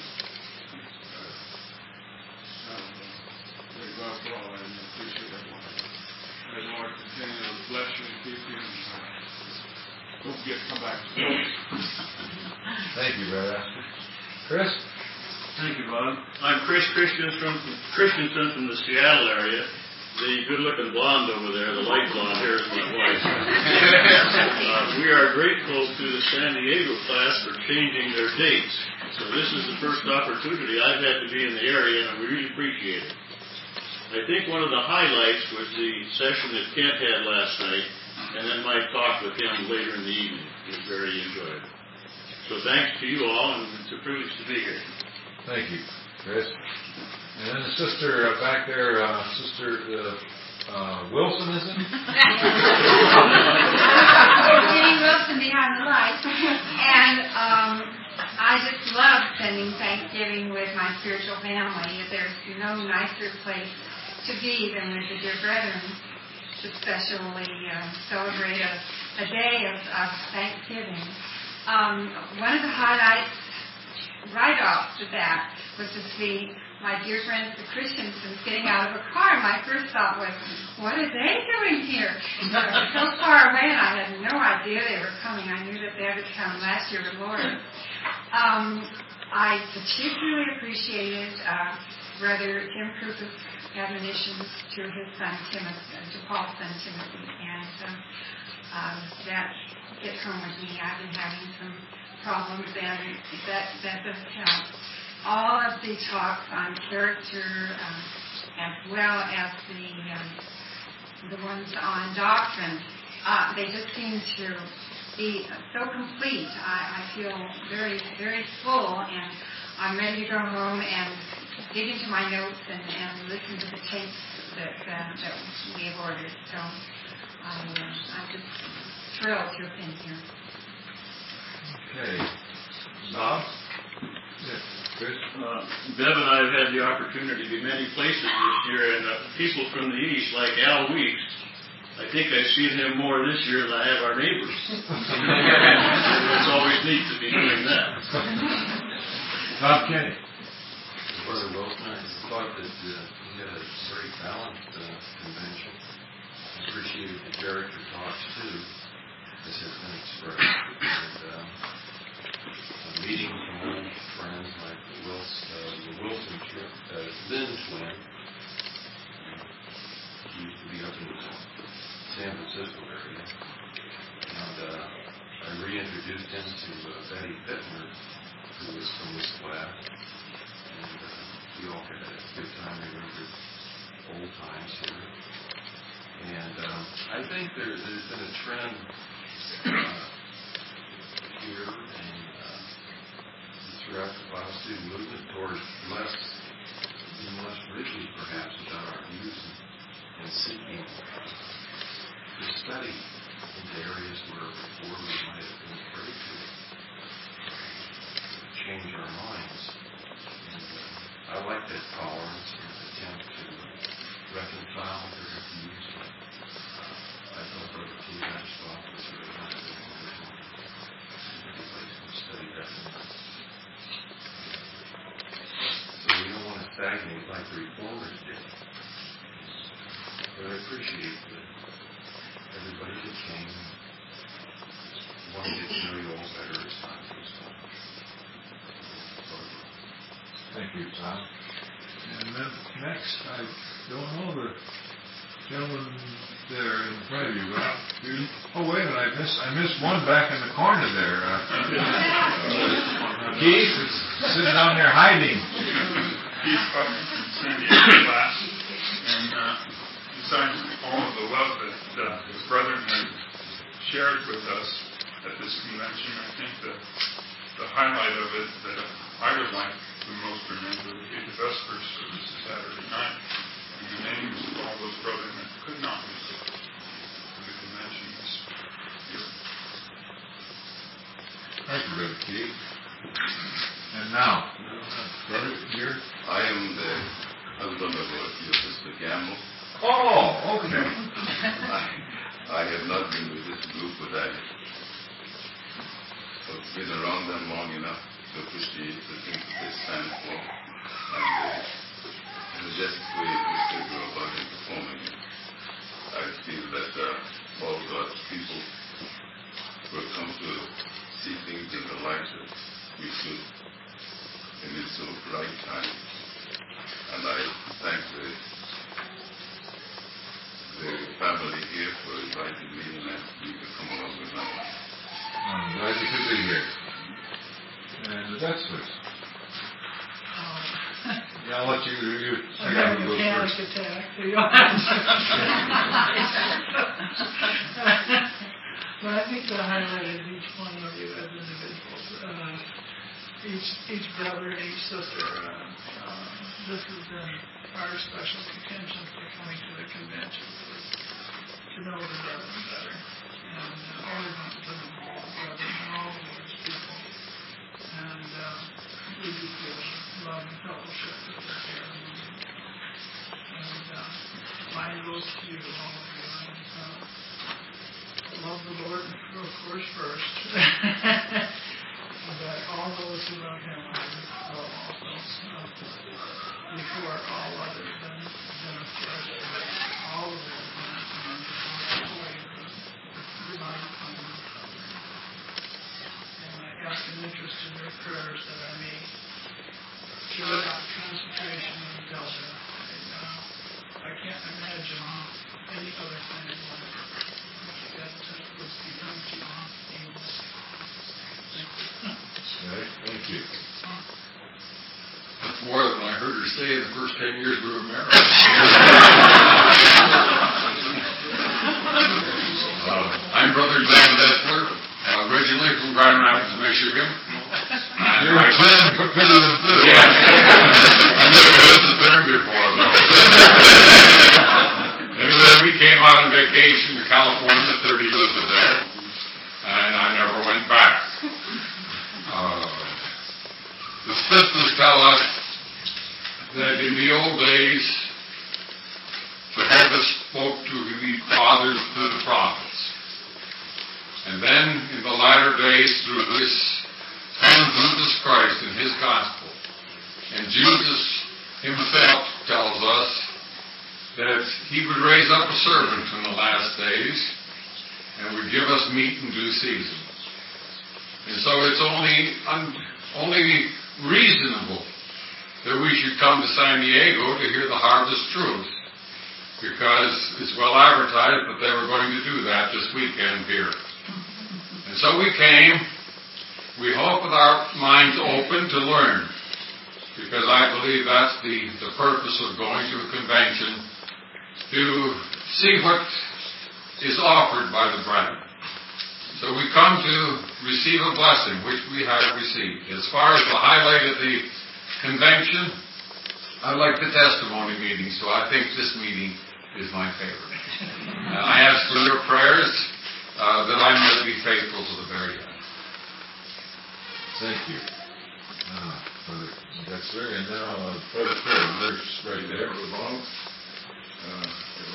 Very well for all of you. I appreciate everyone. May the Lord continue to bless you and keep you. And uh, don't forget to come back to me. Thank you, Brother Oscar. Chris? Thank you, Bob. I'm Chris Christensen from, Christensen from the Seattle area. The good-looking blonde over there, the light blonde here, is my wife. uh, we are grateful to the San Diego class for changing their dates. So this is the first opportunity I've had to be in the area, and we really appreciate it. I think one of the highlights was the session that Kent had last night, and then my talk with him later in the evening. It was very enjoyable. So thanks to you all, and it's a privilege to be here. Thank you, Chris. And then the sister uh, back there, uh, Sister uh, uh, Wilson, isn't it? Jenny Wilson behind the lights. And um, I just love spending Thanksgiving with my spiritual family. There's no nicer place to be than with the dear brethren to especially uh, celebrate a, a day of, of Thanksgiving. Um, one of the highlights right off the bat was to see my dear friends, the Christiansons, getting out of a car. My first thought was, what are they doing here? They were so far away, and I had no idea they were coming. I knew that they had come last year with Lord. Um, I particularly appreciated uh, Brother Tim Krupa's admonitions to his son Timothy, uh, to Paul's son Timothy, and um, uh, that hit home with me. I've been having some problems, and that that does help. All of the talks on character, um, as well as the um, the ones on doctrine, uh, they just seem to be so complete. I, I feel very, very full, and I'm ready to go home and dig into my notes and, and listen to the tapes that uh, that we have ordered. So I, uh, I'm just thrilled to have been here. Okay. Bob? Yes. Chris? Uh, Bev and I have had the opportunity to be many places this year, and uh, people from the East, like Al Weeks, I think I've seen him more this year than I have our neighbors. It's always neat to be doing that. Bob Kenny. Brother Wilson, I thought that uh, he had a very balanced uh, convention. I appreciated the character talks, too, as has been expressed. And, um, meeting some old friends like the Wilson, uh, the Wilson trip, uh, Lynn twin. He used to be up in the San Francisco area. And uh, I reintroduced him to uh, Betty Pittner, who was from this class. And uh, we all had a good time. We remembered old times here. And um, I think there, there's been a trend uh, here and uh, throughout the Bible student movement toward less being less rigid, perhaps, about our views and, and seeking to study into areas where before we might have been afraid to change our minds. And uh, I like that tolerance and attempt to reconcile their views. But, uh, I thought Brother T. Ashcroft was really nice. Everybody's going to study that more. So we don't want to stagnate like the Reformers did. But I appreciate that everybody that came wanted to get to know you all better as time goes on. Thank you, Tom. And then next, I don't know the gentleman there in front of you. Uh, you oh, wait a minute. I missed, I missed one back in the corner there. Uh, uh, Keith is sitting down there hiding. Keith Putnam from San Diego class. And uh, besides all of the love that uh, his brethren had shared with us at this convention, I think the, the highlight of it that I would like the most remember would be the Vespers service Saturday night, and the names of all those brethren that could not make it to the convention this year. Thank you, Brother Keith. And now, Brother here. I am the husband of your sister Gamble. Oh, okay. I, I have not been with this group, but I have been around them long enough to appreciate the things that they stand for and the majestic way in which they go about in performing it. I feel that uh, all God's people will come to see things in the light that we should in this so bright time. And I thank the the family here for inviting me, and I need to come along with them. I'm glad you could be here. And the Vespers. Um, yeah, I'll let you. you I'm having a panic attack. So you don't have to. But I think the highlight is each one of you as individuals. Uh, each each brother and each sister. Uh, uh, this has been our special contention for coming to the convention, to know the brethren better. And uh, all of them to know the brethren and all the Lord's people. And uh, we do feel love and fellowship with us here. And uh, mine goes to you, all of you. And, uh, love the Lord, of course, first. But all those who love Him, I love also. Uh, before all others, and then of course, all of them, and all the way to life and I ask an interest in their prayers that I may carry out concentration and delta. And, uh, I can't imagine any other kind of life that uh, would become too aimless. Thank you. Right, thank you. That's more than I heard her say in the first ten years we were married. uh, I'm Brother Glenn Dessler, uh, originally from Grand Rapids, Michigan. And You're a Glenn for Peter and Phil. Yes. I've never visited there before, though. And then we came out on vacation to California, thirty years of there, and I never went back. Uh, The sisters tell us that in the old days, the Jehovah spoke to the fathers through the prophets. And then in the latter days, through this Son Jesus Christ and His gospel. And Jesus Himself tells us that He would raise up a servant in the last days and would give us meat in due season. And so it's only un- only reasonable that we should come to San Diego to hear the harvest truth, because it's well advertised that they were going to do that this weekend here. And so we came, we hope with our minds open to learn, because I believe that's the, the purpose of going to a convention, to see what is offered by the brethren. So we come to receive a blessing, which we have received. As far as the highlight of the convention, I like the testimony meeting, so I think this meeting is my favorite. Uh, I ask for your prayers uh, that I might be faithful to the very end. Thank you. Uh, Brother Dexter, and now uh, Brother Fred, there's right there at the bottom. Uh,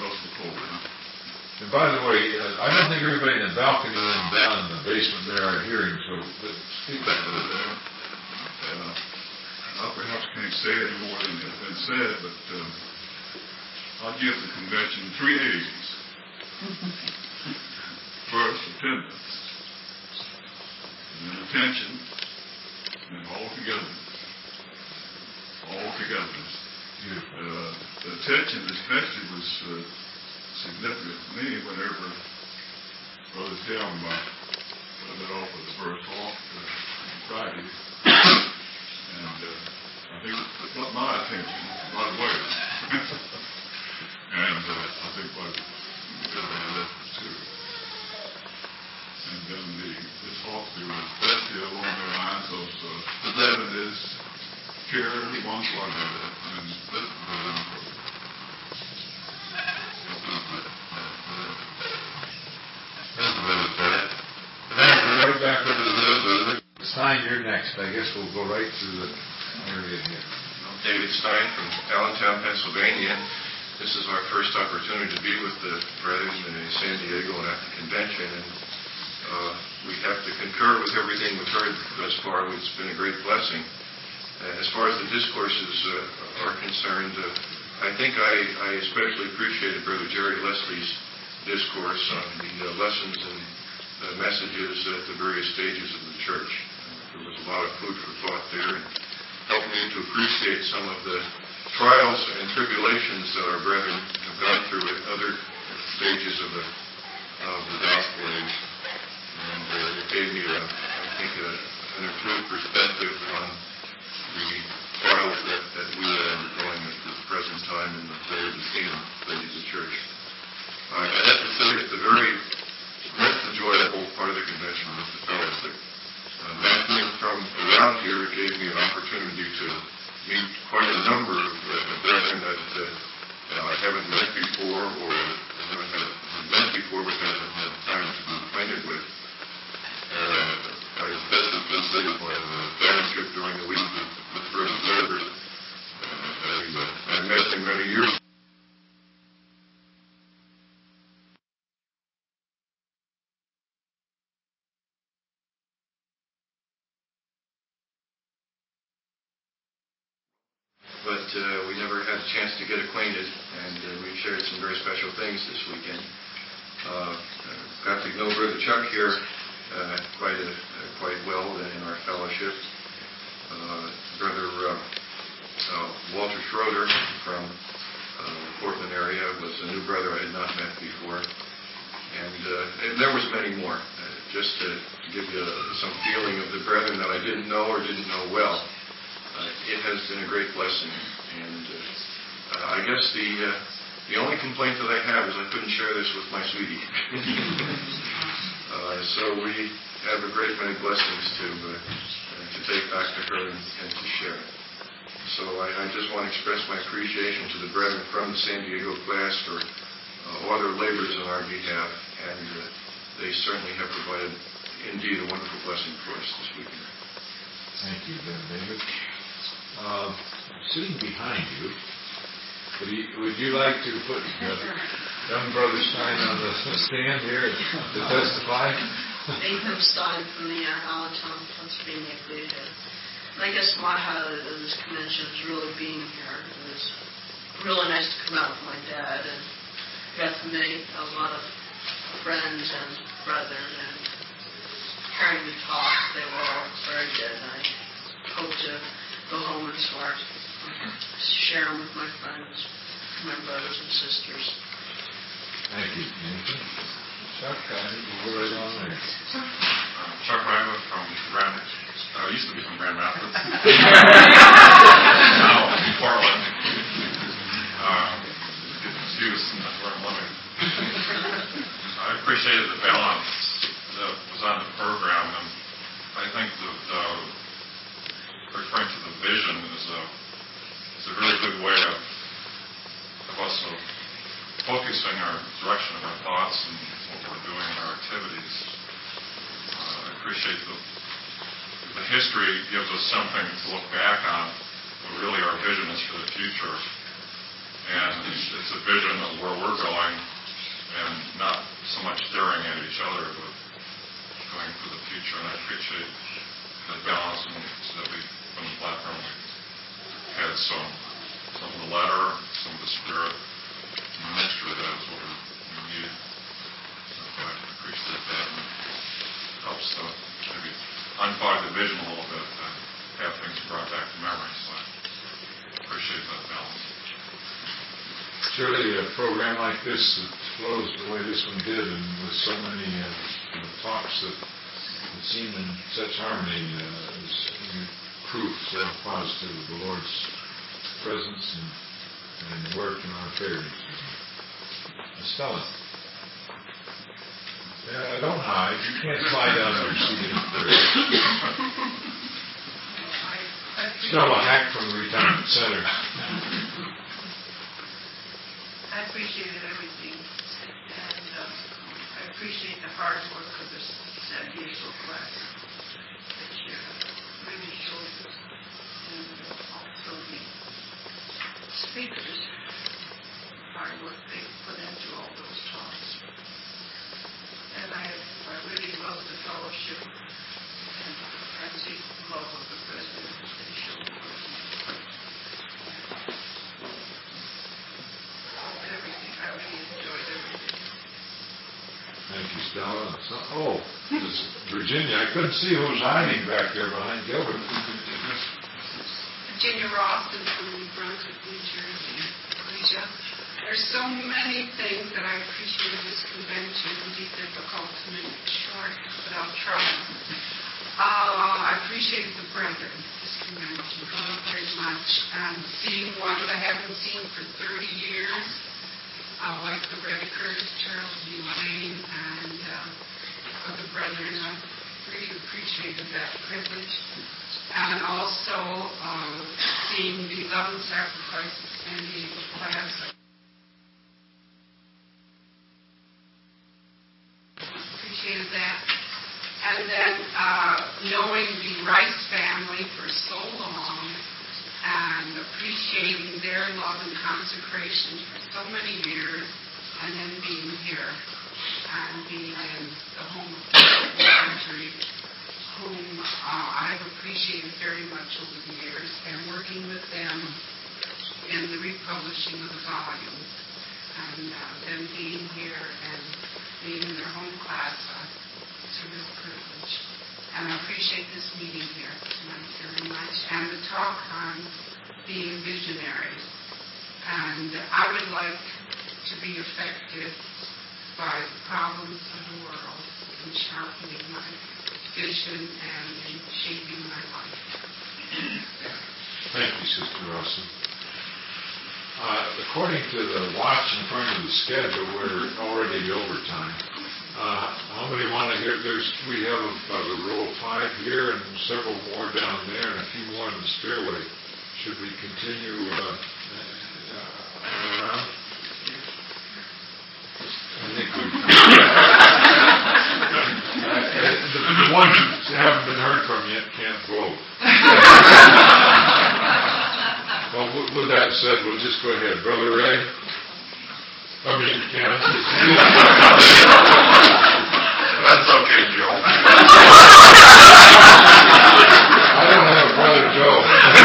and by the way, uh, I don't think everybody in the balcony and down in the basement there are hearing, so but speak back to it. Uh, I perhaps can't say any more than has been said, but uh, I'll give the convention three A's. First, attendance, and then attention, and then all together. All together. Uh, the attention especially was uh, significant to me whenever Brother Tim uh, led off with the first talk uh, Friday. And uh, I think it got my attention right away. and uh, I think my everybody left it too. And then the, the talk there was especially along the lines of uh, eleven is care one for another and this is the one for Stein, you're next. I guess we'll go right through the area here. David Stein from Allentown, Pennsylvania. This is our first opportunity to be with the brethren in San Diego and at the convention. And uh, we have to concur with everything we've heard thus far. It's been a great blessing. Uh, as far as the discourses uh, are concerned, uh, I think I, I especially appreciated Brother Jerry Leslie's discourse on the uh, lessons and uh, messages at the various stages of the church. Uh, there was a lot of food for thought there, and helped me to appreciate some of the trials and tribulations that our brethren have gone through at other stages of the of the gospel age. And uh, it gave me, a, I think, a, an improved perspective on the trials that, that we are undergoing at the present time in the Laodicean stage of the church. I, I have to say that the very most enjoyable part of the convention was the fellowship. Uh, Being from around here gave me an opportunity to meet quite a number of uh, brethren that uh, uh, I haven't met before or haven't had, met before but haven't had time to be acquainted with. Uh, I especially visited my uh, fellowship during the week with, with Brother Weber. Uh, I, uh, I met him many years ago. But uh, we never had a chance to get acquainted, and uh, we shared some very special things this weekend. Uh, got to know Brother Chuck here uh, quite a, uh, quite well in our fellowship. Uh, Brother uh, uh, Walter Schroeder from uh, the Portland area was a new brother I had not met before, and, uh, and there was many more. Uh, just to give you some feeling of the brethren that I didn't know or didn't know well. Uh, it has been a great blessing, and uh, uh, I guess the uh, the only complaint that I have is I couldn't share this with my sweetie. uh, so we have a great many blessings to uh, to take back to her and, and to share. So I, I just want to express my appreciation to the brethren from the San Diego class for uh, all their labors on our behalf, and uh, they certainly have provided indeed a wonderful blessing for us this weekend. Thank you, Brother David. Uh, sitting behind you, would you, would you like to put uh, young Brother Stein on the stand here to testify? Nathan Stein from the uh, Allentown, Pennsylvania Theater. I guess my highlight of this convention is really being here. It was really nice to come out with my dad and got to meet a lot of friends and brethren and hearing the talk. They were all very good. I hope to go home and start share them with my friends, my brothers and sisters. Thank you, Nathan. Chuck, I think we're right on there. Chuck Ryman from Grand, uh, used to be from Grand Rapids. Now, Portland. Uh, get confused, that's where I'm living. I appreciated the balance that was our direction of our thoughts and what we're doing in our activities. Uh, I appreciate the, the history gives us something to look back on, but really our vision is for the future. And it's, it's a vision of where we're going, and not so much staring at each other, but going for the future. And I appreciate the balance and that we, from the platform, we had some, some of the letter, some of the spirit, and the mixture of that is what we, we need. So I appreciate that, and it helps to maybe unfog the vision a little bit and have things brought back to memory. So I appreciate that balance. Surely a program like this that flows the way this one did, and with so many uh, you know, talks that seem in such harmony, uh, is proof so positive of the Lord's presence and, and work in our affairs. Stella. Yeah, don't hide. You can't slide down there and see it up there. Stella Hack from the Retirement Center. I appreciated everything, and uh, I appreciate the hard work of this San Diego class that you really showed us, and also the speakers, the hard work they put into all those talks. And I, I really love the fellowship and the frenzy love of the president that they showed us. Everything. I really enjoyed everything. Thank you, Stella. So, oh, this is Virginia. I couldn't see who was hiding back there behind Gilbert. Virginia Rawson from New Brunswick, New Jersey. Alicia. There's so many things that I appreciate of this convention. It would be difficult to make it short, but I'll try. Uh, I appreciated the brethren this convention very much. And seeing one that I haven't seen for thirty years. Uh, like the Brother Curtis, Charles G. Lane, and uh, other brethren. I really appreciated that privilege. And also uh, seeing the Love and Sacrifice of San Diego class. Appreciated that. And then uh, knowing the Rice family for so long, and appreciating their love and consecration for so many years, and then being here and being in the home of the country, whom uh, I've appreciated very much over the years, and working with them in the republishing of the volumes, and uh, them being here and being in their home class. Uh, it's a real privilege. And I appreciate this meeting here tonight very much, and the talk on being visionaries. And I would like to be affected by the problems of the world in sharpening my vision and in shaping my life. Thank you, Sister Rawson. Uh, according to the watch in front of the schedule, we're already overtime. Uh, how many want to hear? There's we have about a row of five here and several more down there and a few more in the stairway. Should we continue uh, uh, around? I think we. the, the ones that haven't been heard from yet can't vote. Well, with that said, we'll just go ahead, Brother Ray. I mean, Ken. That's okay, Joe. I don't have a Brother Joe.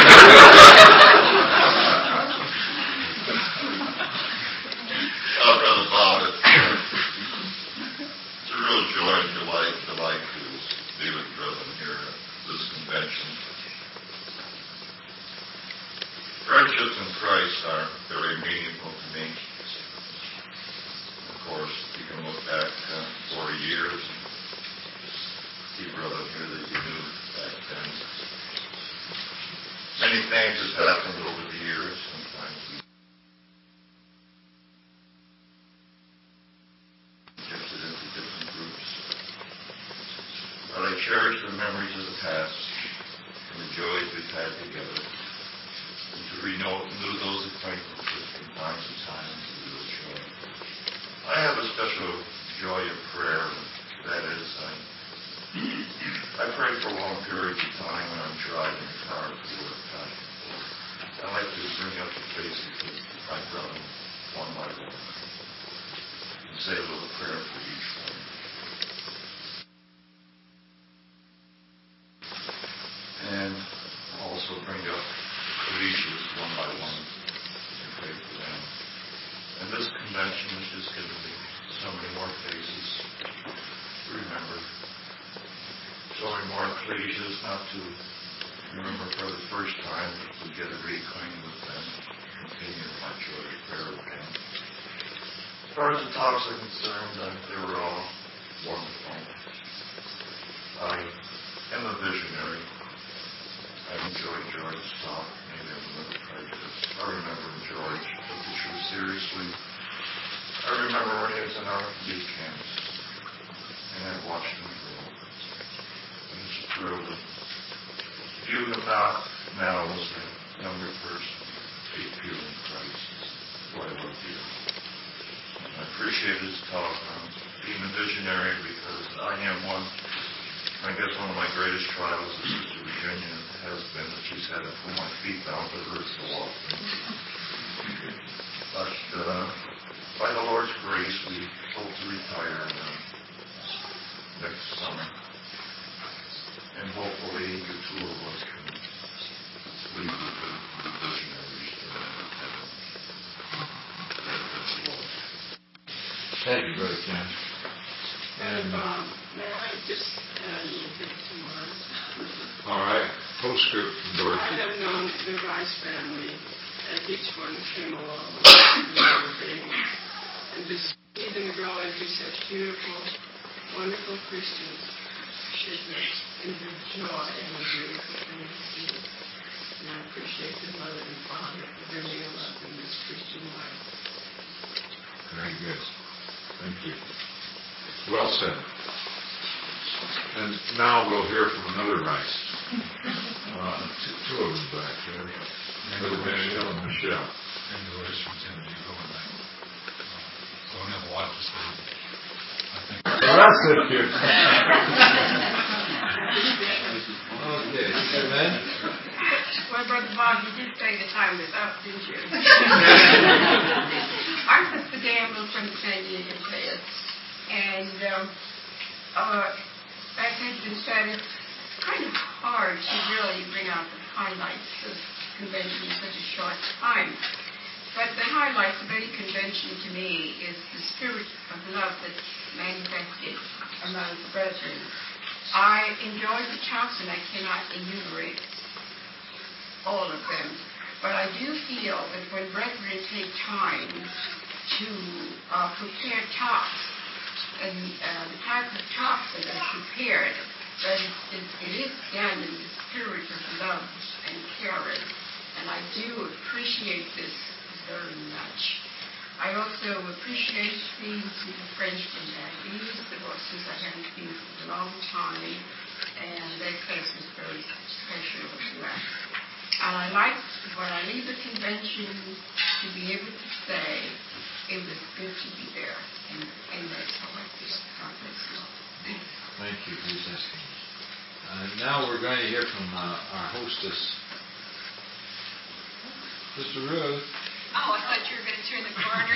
Oh, Brother Bob, it's, it's a real joy and delight, delight to be with brethren here at this convention. Friendships in Christ are very meaningful to me. Of course, you can look back uh, forty years and see brother here that you knew back then. Many things have happened over the years. Sometimes we drifted into different groups. But I cherish the memories of the past and the joys we've had together. And to renew those acquaintances from time to time is a real joy. I have a special joy of prayer. That is, I, I pray for long periods of time when I'm driving a car to work. I, I like to bring up the cases that I've done one by one and say a little prayer for each one. And also bring up collegians one by one and pray for them. And this convention has just given me so many more faces to remember. So many more collegians not to remember for the first time, but to get a reacquainted with them. Continue my joy of prayer with them. As far as the talks are concerned, uh, they were all wonderful. I am a visionary. I enjoyed George's talk. Maybe I'm a little prejudiced. I remember George took the truth seriously. I remember when he was in our youth camps, and I watched him grow. And it's a thrill to view him now, now as a younger person, appealing Christ. Boy, I love you. I appreciate his talk on being a visionary because I am one. I guess one of my greatest trials is Sister Virginia has been that she's had to pull my feet down to her so often. But uh, by the Lord's grace, we hope to retire uh, next summer. And hopefully the two of us can leave with the, the visionaries to heaven. That's the Lord. Thank you, Brother Ken. And um, may I just add a little bit to mine? all right, postscript, Dorothy. I have known the Rice family, and each one came along when they were babies. And to see them grow into such beautiful, wonderful Christians should is a joy and a beautiful thing to see. And I appreciate the mother and father for bringing them up in this Christian life. Very good. Thank you. Well said. And now we'll hear from another Rice. Uh, two, two of them back there. Brother Daniel and Michelle. And the Rice from Tennessee going back. So I don't have a lot to say. I think. Well, that's it, kid. Okay. Amen. Well, Brother Bob, you did say the time was up, didn't you? I'm Sister Gamble from San Diego Place. And um, uh, as has been said, it's kind of hard to really bring out the highlights of convention in such a short time. But the highlights of any convention to me is the spirit of love that's manifested among the brethren. I enjoyed the talks, and I cannot enumerate all of them. But I do feel that when brethren take time to uh, prepare talks, and uh, the type of talks that are prepared, that it, it, it is done in the spirit of love and caring. And I do appreciate this very much. I also appreciate being to the French from Belize, the voices I haven't seen for a long time, and their place was very special to us. And I like, when I leave the convention, to be able to say, it was good to be there. And, and that's how I feel. God bless you. Thank you for your testimony. Uh, now we're going to hear from uh, our hostess, Sister Ruth. Oh, I thought you were going to turn the corner.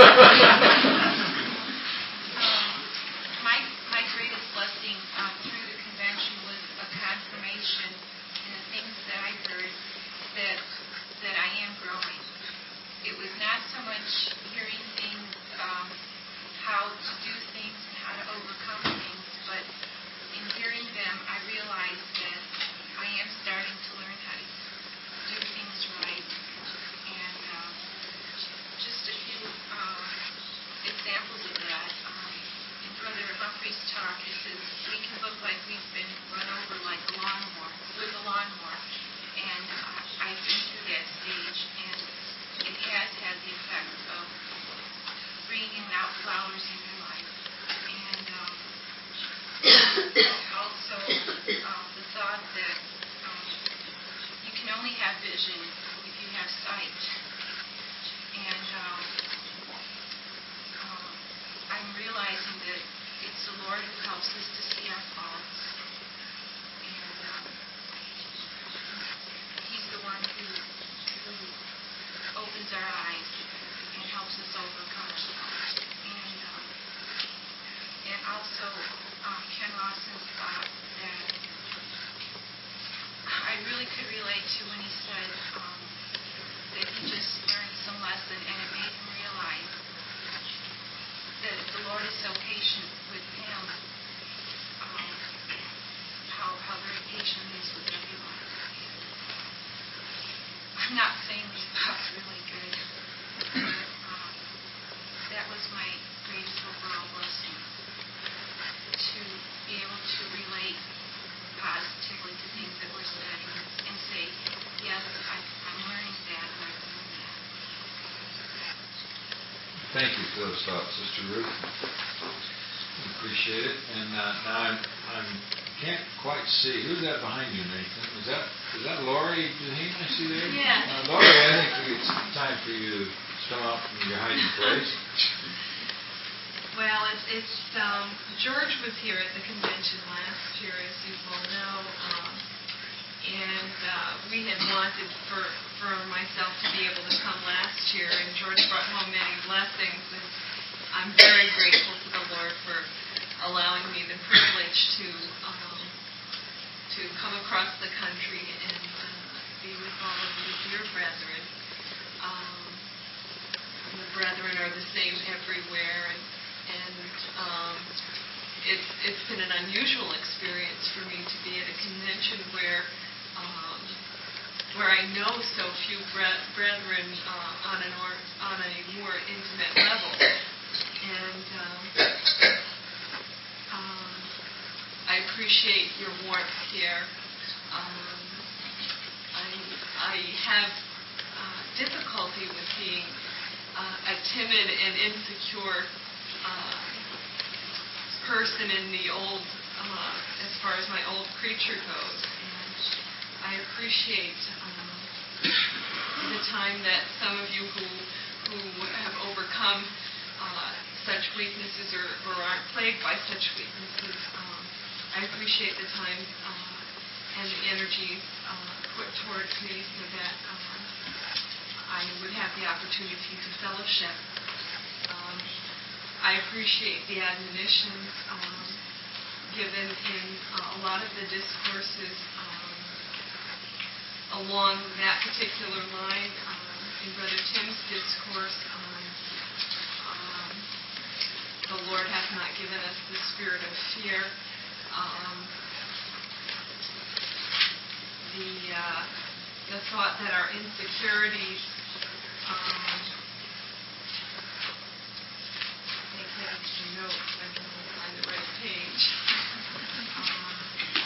um, my my greatest blessing um, through the convention was a confirmation in the things that I heard that that I am growing. It was not so much hearing things, um, how to do things and how to overcome things, but in hearing them, I realized that I am starting to learn how to do things right. And um, just a few uh, examples to when he said um, that he just learned some lesson, and it made him realize that the Lord is so patient with him, um, how, how very patient he is with everyone. I'm not saying this talk's really good, but um, that was my greatest overall blessing, to be able to relate positively to things that were said and, and say, yes, I, I'm learning that and I've learned that. Thank you for those thoughts, Sister Ruth. We appreciate it. And uh, now I'm, I'm can't quite see. Who's that behind you, Nathan? Is that is that Lori Dehaene I see there? Yes. Uh, Lori, I think it's time for you to come out from your hiding place. Well, it's, it's um, George was here at the convention last year, as you well know, um, and uh, we had wanted for for myself to be able to come last year, and George brought home many blessings, and I'm very grateful to the Lord for allowing me the privilege to um, to come across the country and uh, be with all of you dear brethren. Um, the brethren are the same everywhere, and And um, it's it's been an unusual experience for me to be at a convention where um, where I know so few bre- brethren uh, on an or, on a more intimate level, and um, um, I appreciate your warmth here. Um, I I have uh, difficulty with being uh, a timid and insecure Uh, person in the old, uh, as far as my old creature goes, and I appreciate um, the time that some of you who who have overcome uh, such weaknesses or, or aren't plagued by such weaknesses. Um, I appreciate the time uh, and the energy uh, put towards me so that um, I would have the opportunity to fellowship. Um, I appreciate the admonitions um, given in uh, a lot of the discourses um, along that particular line um, in Brother Tim's discourse on um, the Lord hath not given us the spirit of fear. Um, the uh, the thought that our insecurities um, some notes. I can find the right page. um,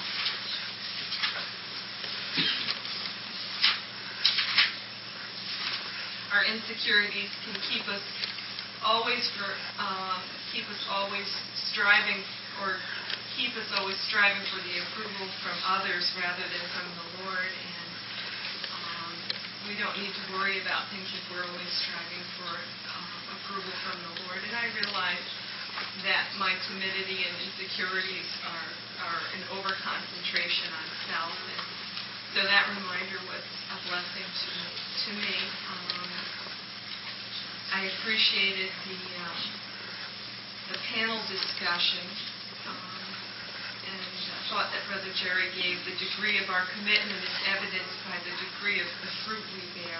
our insecurities can keep us always for um, keep us always striving or keep us always striving for the approval from others rather than from the Lord, and um, we don't need to worry about things if we're always striving for um, approval from the Lord. And I realize that my timidity and insecurities are, are an over-concentration on self. And so that reminder was a blessing to, to me. Um, I appreciated the, um, the panel discussion um, and thought that Brother Jerry gave the degree of our commitment is evidenced by the degree of the fruit we bear.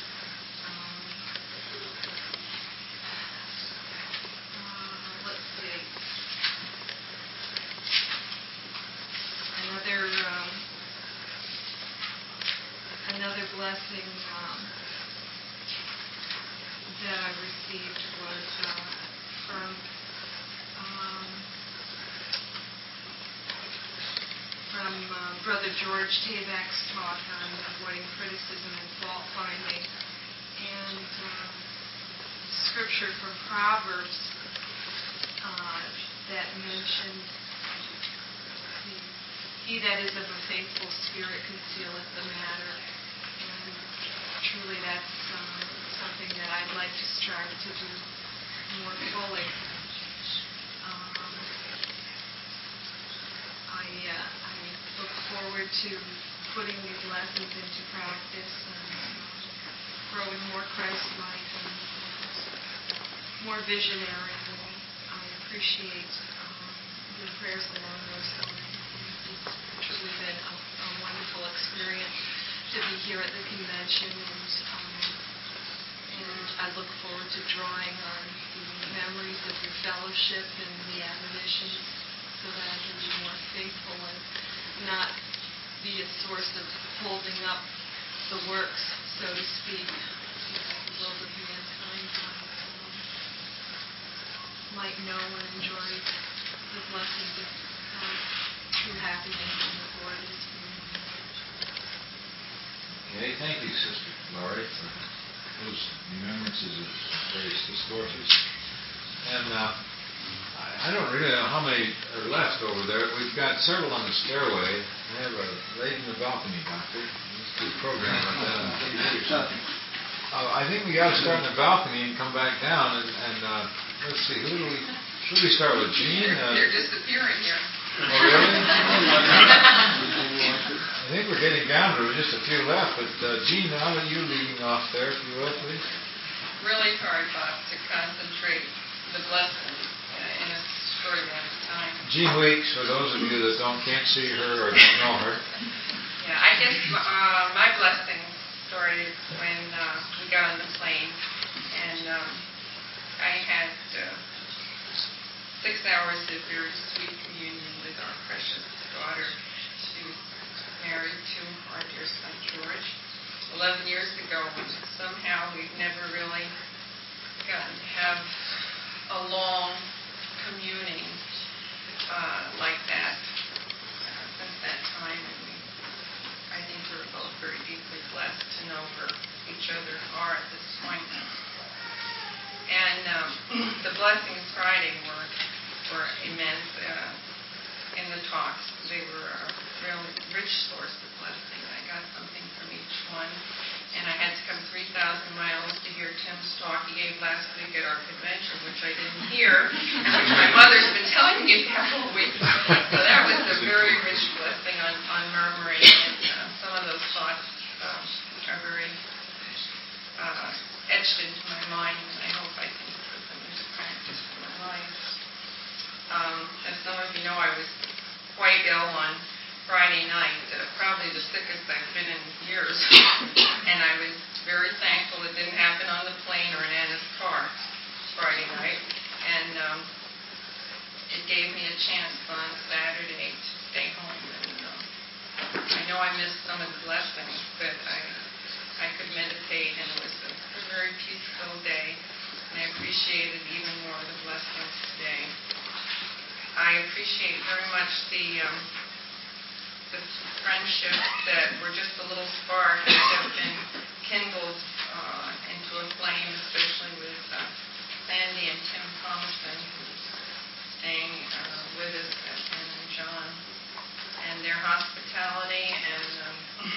Another um, another blessing um, that I received was uh, from um, from uh, Brother George Tabak's talk on avoiding criticism and fault finding, and um, scripture from Proverbs uh, that mentioned he that is of a faithful spirit concealeth the matter. And truly that's um, something that I'd like to strive to do more fully. Um, I, uh, I look forward to putting these lessons into practice and growing more Christ-like and more visionary. I appreciate um, your prayers along those lines. It's truly been a, a wonderful experience to be here at the convention, and, um, and I look forward to drawing on the memories of your fellowship and the admonitions so that I can be more faithful and not be a source of holding up the works, so to speak, of the world of mankind, but um, might know and enjoy the blessings of uh, true happiness and the Lord is for me. Okay, thank you, Sister Laurie, for those remembrances of various discourses. And uh, I, I don't really know how many are left over there. We've got several on the stairway. I have a lady in the balcony, Doctor. Let's do a program like that on T V or something. Uh, I think we got to start in the balcony and come back down. And, and uh, let's see, who do we? Should we start with Jean? Uh, You're disappearing here. Oh, really? I think we're getting down to just a few left, but uh, Jean, how about you leading off there, if you will, please? Really hard, Bob, to concentrate the blessing uh, in a short amount of time. Jean Weeks, for those of you that don't can't see her or don't know her. Yeah, I guess uh, my blessing started when uh, we got on the plane, and um, I had uh, six hours of very sweet communion with our precious daughter. She was married to our dear son George eleven years ago, and somehow we've never really gotten to have a long communing uh, like that uh, since that time. And we, I think we're both very deeply blessed to know where each other are at this point. And um, the blessings Friday were were immense uh, in the talks. They were a really rich source of blessing. I got something from each one. And I had to come three thousand miles to hear Tim's talk he gave last week at our convention, which I didn't hear, and which my mother's been telling me several weeks. So that was a very rich blessing on, on murmuring. And uh, some of those thoughts um, are very uh, etched into my mind, and I hope I can put them into practice in my life. Um, as some of you know, I was quite ill on Friday night, uh, probably the sickest I've been in years. And I was very thankful it didn't happen on the plane or in Anna's car Friday night. And um, it gave me a chance on Saturday to stay home. And um, I know I missed some of the blessings, but I I could meditate, and it was a, a very peaceful day. And I appreciated even more the blessings today. I appreciate very much the um, the friendships that were just a little spark that have been kindled uh, into a flame, especially with uh, Sandy and Tim Thompson, who's staying uh, with us at Ann and John, and their hospitality. And um,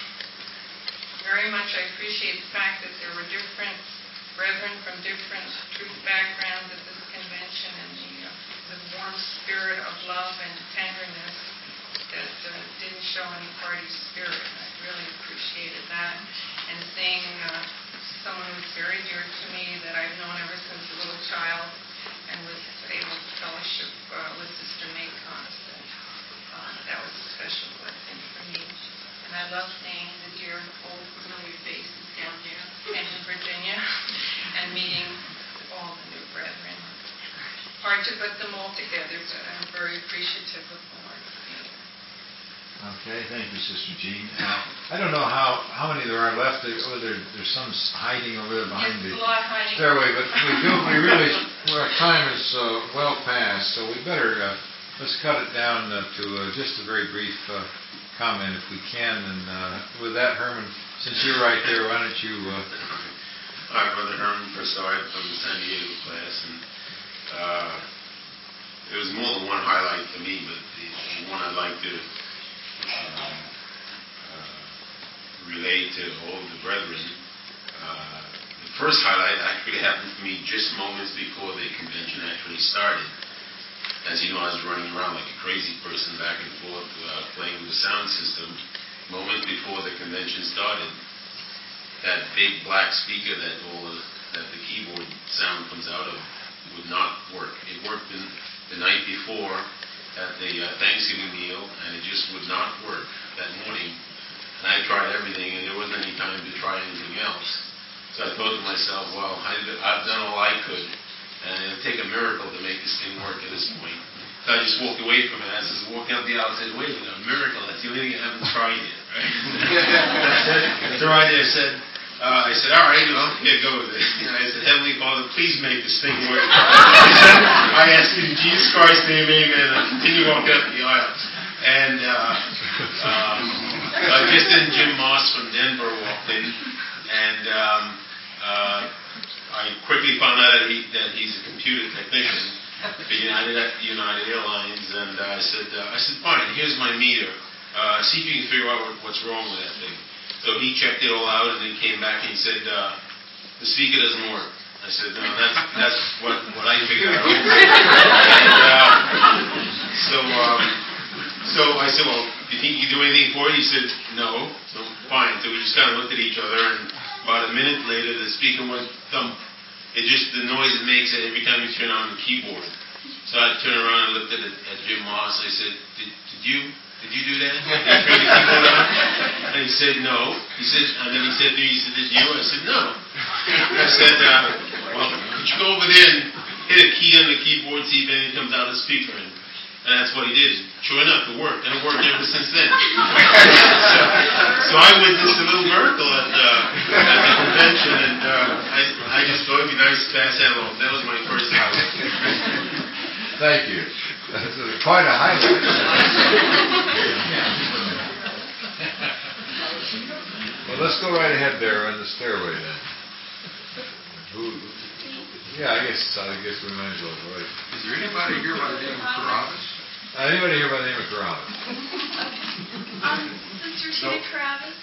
very much I appreciate the fact that there were different brethren from different truth backgrounds at this convention, and the, uh, the warm spirit of love and tenderness that uh, didn't show any party spirit. I really appreciated that. And seeing uh, someone who's very dear to me that I've known ever since a little child and was able to fellowship uh, with Sister May Constant. Uh, that was a special blessing for me. And I love seeing the dear old familiar faces down there and in Virginia and meeting all the new brethren. Hard to put them all together, but I'm very appreciative of the Lord's being. Okay, thank you, Sister Jean. Uh, I don't know how, how many there are left. There, oh, there, there's some hiding over there behind yes, the hiding. stairway, but we do. We really, our time is uh, well past, so we better uh, let's cut it down uh, to uh, just a very brief uh, comment, if we can. And uh, with that, Herman, since you're right there, why don't you? Uh, Hi, Brother Herman Persard from the San Diego class, and uh, there was more than one highlight to me, but the, the one I'd like to Um, uh, relate to all the brethren. Uh, the first highlight actually happened to me just moments before the convention actually started. As you know, I was running around like a crazy person back and forth uh, playing with the sound system. Moments before the convention started, that big black speaker that all the, that the keyboard sound comes out of would not work. It worked in, the night before at the uh, Thanksgiving meal, and it just would not work that morning. And I tried everything, and there wasn't any So I thought to myself, well, I, I've done all I could, and it'll take a miracle to make this thing work at this point. So I just walked away from it. As I was walking out the aisle, I said, wait a minute, a miracle, that's the only thing I haven't tried yet, right? That's it. So right there I said, uh, I said, all right, well, here goes. And I said, Heavenly Father, please make this thing work. I asked in Jesus Christ's name, amen. I continue walking up the aisle. And uh, um, uh, just then Jim Moss from Denver walked in, and um, uh, I quickly found out that, he, that he's a computer technician for United, United Airlines, and uh, I said, uh, I said, fine, here's my meter. Uh, see if you can figure out what, what's wrong with that thing. So he checked it all out, and then came back and he said, uh, the speaker doesn't work. I said, no, that's that's what, what I figured out. And, uh, so, um, so I said, well, do you think you can do anything for it? He said, no. So fine. So we just kind of looked at each other, and about a minute later, the speaker went thump. It just, the noise it makes every time you turn on the keyboard. So I turned around and looked at, it, at Jim Moss. I said, did, did you did you do that? Did you turn the keyboard on? And he said, no. He said, and then he said to me, he said, did you? I said, no. I said, uh, well, could you go over there and hit a key on the keyboard, see if anything comes out of the speaker? And, and that's what he did. Sure enough, it worked. And it worked ever since then. so, so I witnessed a little miracle at, uh, at the convention, and uh, I, I just thought it'd be nice to pass that along. That was my first highlight. Thank you. That's quite a highlight. Well, let's go right ahead there on the stairway then. Who? Yeah, I guess I guess we might as well. Right. Is there anybody here by the name of Carabas? Uh, anybody here by the name of Carabas? Um, Sister Tina Carabas.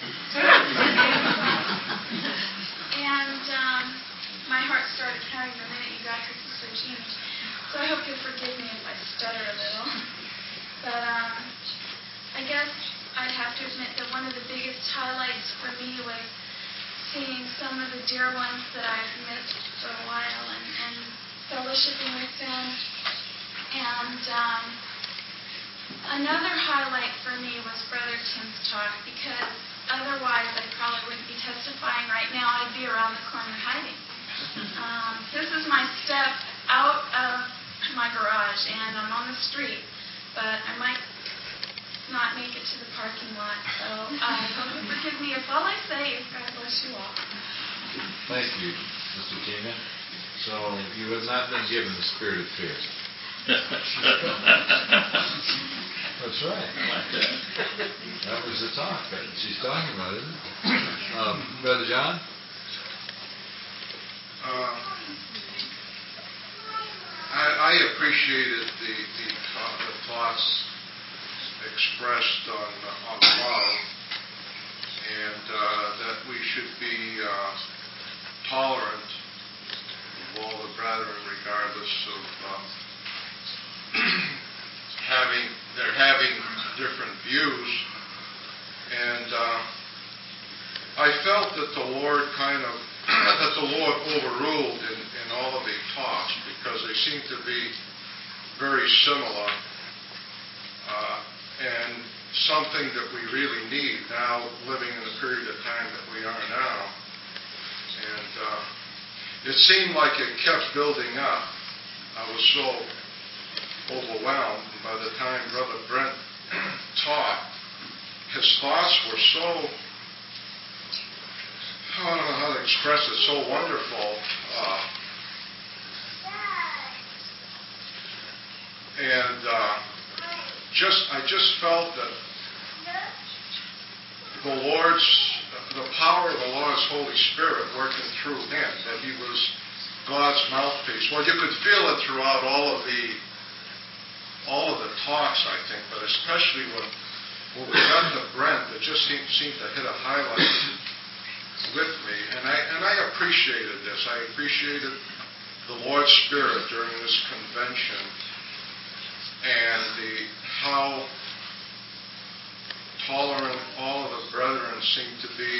And um, my heart started pounding the minute you got to Sister Jean. So I hope you'll forgive me if I stutter a little. But um, I guess I'd have to admit that one of the biggest highlights for me was seeing some of the dear ones that I've missed for a while and, and fellowshipping with them. And um, another highlight for me was Brother Tim's talk, because otherwise I probably wouldn't be testifying right now. I'd be around the corner hiding. Um, this is my step out of my garage, and I'm on the street, but I might not make it to the parking lot, so I hope you forgive me if all I say is God bless you all. Thank you, Sister Tina. So you have not been given the spirit of fear. That's right. I like that. That was the talk that she's talking about, isn't it? Um, Brother John? Uh, I, I appreciated the, the, uh, the thoughts expressed on, uh, on love, and uh, that we should be uh, tolerant of all the brethren, regardless of uh, having they're having different views. And uh, I felt that the Lord kind of that the Lord overruled in, in all of the talks, because they seem to be very similar, uh, and something that we really need now, living in the period of time that we are now. And uh, it seemed like it kept building up. I was so overwhelmed, and by the time Brother Brent taught, his thoughts were so, I don't know how to express it, so wonderful. Uh, and uh, just, I just felt that the Lord's, the power of the Lord's Holy Spirit working through him, that he was God's mouthpiece. Well, you could feel it throughout all of the, all of the talks, I think, but especially when, when we got to Brent, it just seemed, seemed to hit a highlight with me, and I and I appreciated this. I appreciated the Lord's Spirit during this convention, and the how tolerant all of the brethren seemed to be,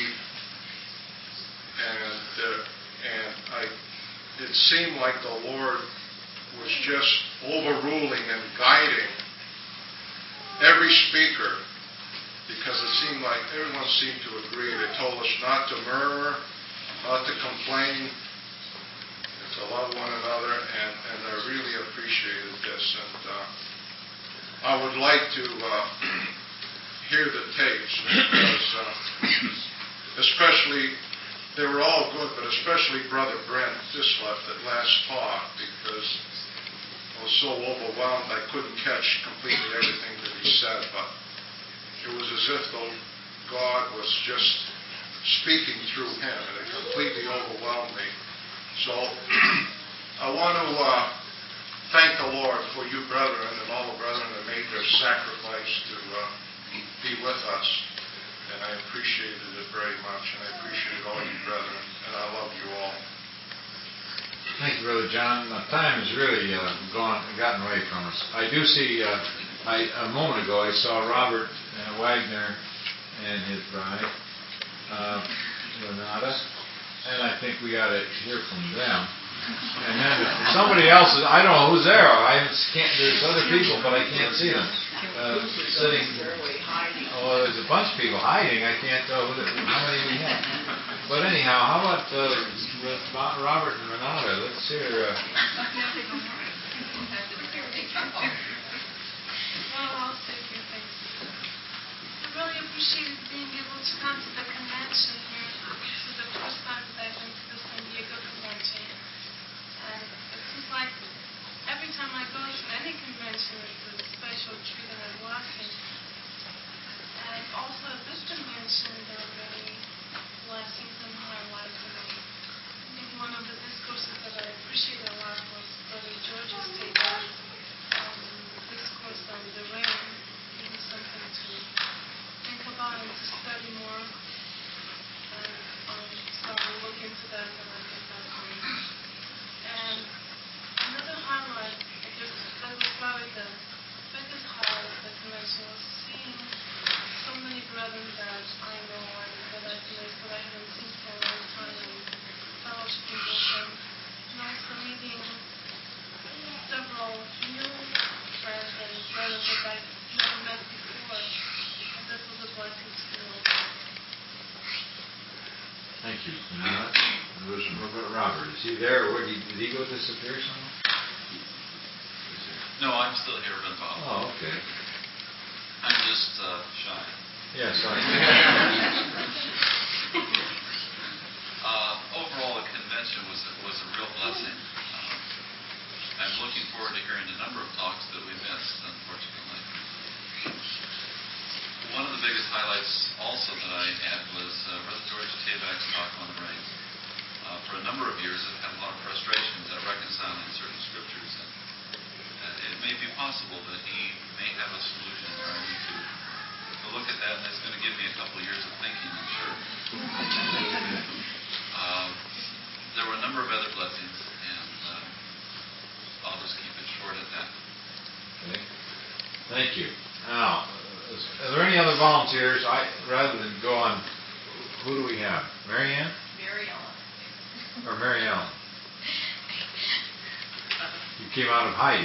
and uh, and I it seemed like the Lord was just overruling and guiding every speaker, because it seemed like everyone seemed to agree. They told us not to murmur, not to complain, to love one another, and, and I really appreciated this. And uh, I would like to uh, hear the tapes because, uh, especially, they were all good, but especially Brother Brent Dislett that last talk, because I was so overwhelmed I couldn't catch completely everything that he said, but it was as if though God was just speaking through him, and it completely overwhelmed me. So I want to uh, thank the Lord for you brethren and all the brethren that made their sacrifice to uh, be with us. And I appreciated it very much, and I appreciate all you brethren, and I love you all. Thank you, Brother John. Uh, time has really uh, gone, gotten away from us. I do see, uh, I, a moment ago, I saw Robert uh, Wagner and his bride, uh, Renata, and I think we ought to hear from them. And then somebody else, is, I don't know who's there. I can't. There's other people, but I can't see them. Uh, sitting. Oh, there's a bunch of people hiding. I can't tell who the, how many we have. But anyhow, how about uh, with Robert and Renata? Let's hear. Uh, Well, I'll say a few things. I really appreciated being able to come to the convention here. This is the first time that I've been to the San Diego convention. And it seems like every time I go to any convention, it's a special treat and a blessing. And also at this convention, there are many blessings and highlights. And I think one of the discourses that I appreciated a lot was Brother George's takeout. Um, discourse on the rain, giving something to think about and to study more. And um, so I will look into that and I think that's great. And another highlight, I guess that was probably the biggest highlight of the convention, was seeing so many brethren that I know and that I've made, but I haven't seen for a long time, and fellowshipping with them, and also meeting several new friends and brothers that I've never met before, and this was a blessing to me also. Thank you. Now, there's Robert. Is he there? Or did he, did he go disappear somewhere? No, I'm still here, Brother Bob. Oh, okay. I'm just uh, shy. Yes, I uh, Overall, the convention was a, was a real blessing. Uh, I'm looking forward to hearing a number of talks that we missed, unfortunately. One of the biggest highlights also that I had was uh, Brother George Tabak's talk on the rain. Uh, for a number of years, I've had a lot of frustrations at reconciling certain scriptures. And, uh, it may be possible that he may have a solution, or I need to, to look at that, and it's going to give me a couple of years of thinking, I'm sure. um, there were a number of other blessings, and uh, I'll just keep it short at that. Okay. Thank you. Now, are there any other volunteers? I rather than go on, who do we have? Mary Ann? Mary Ellen. Or Mary Ellen? You came out of hiding.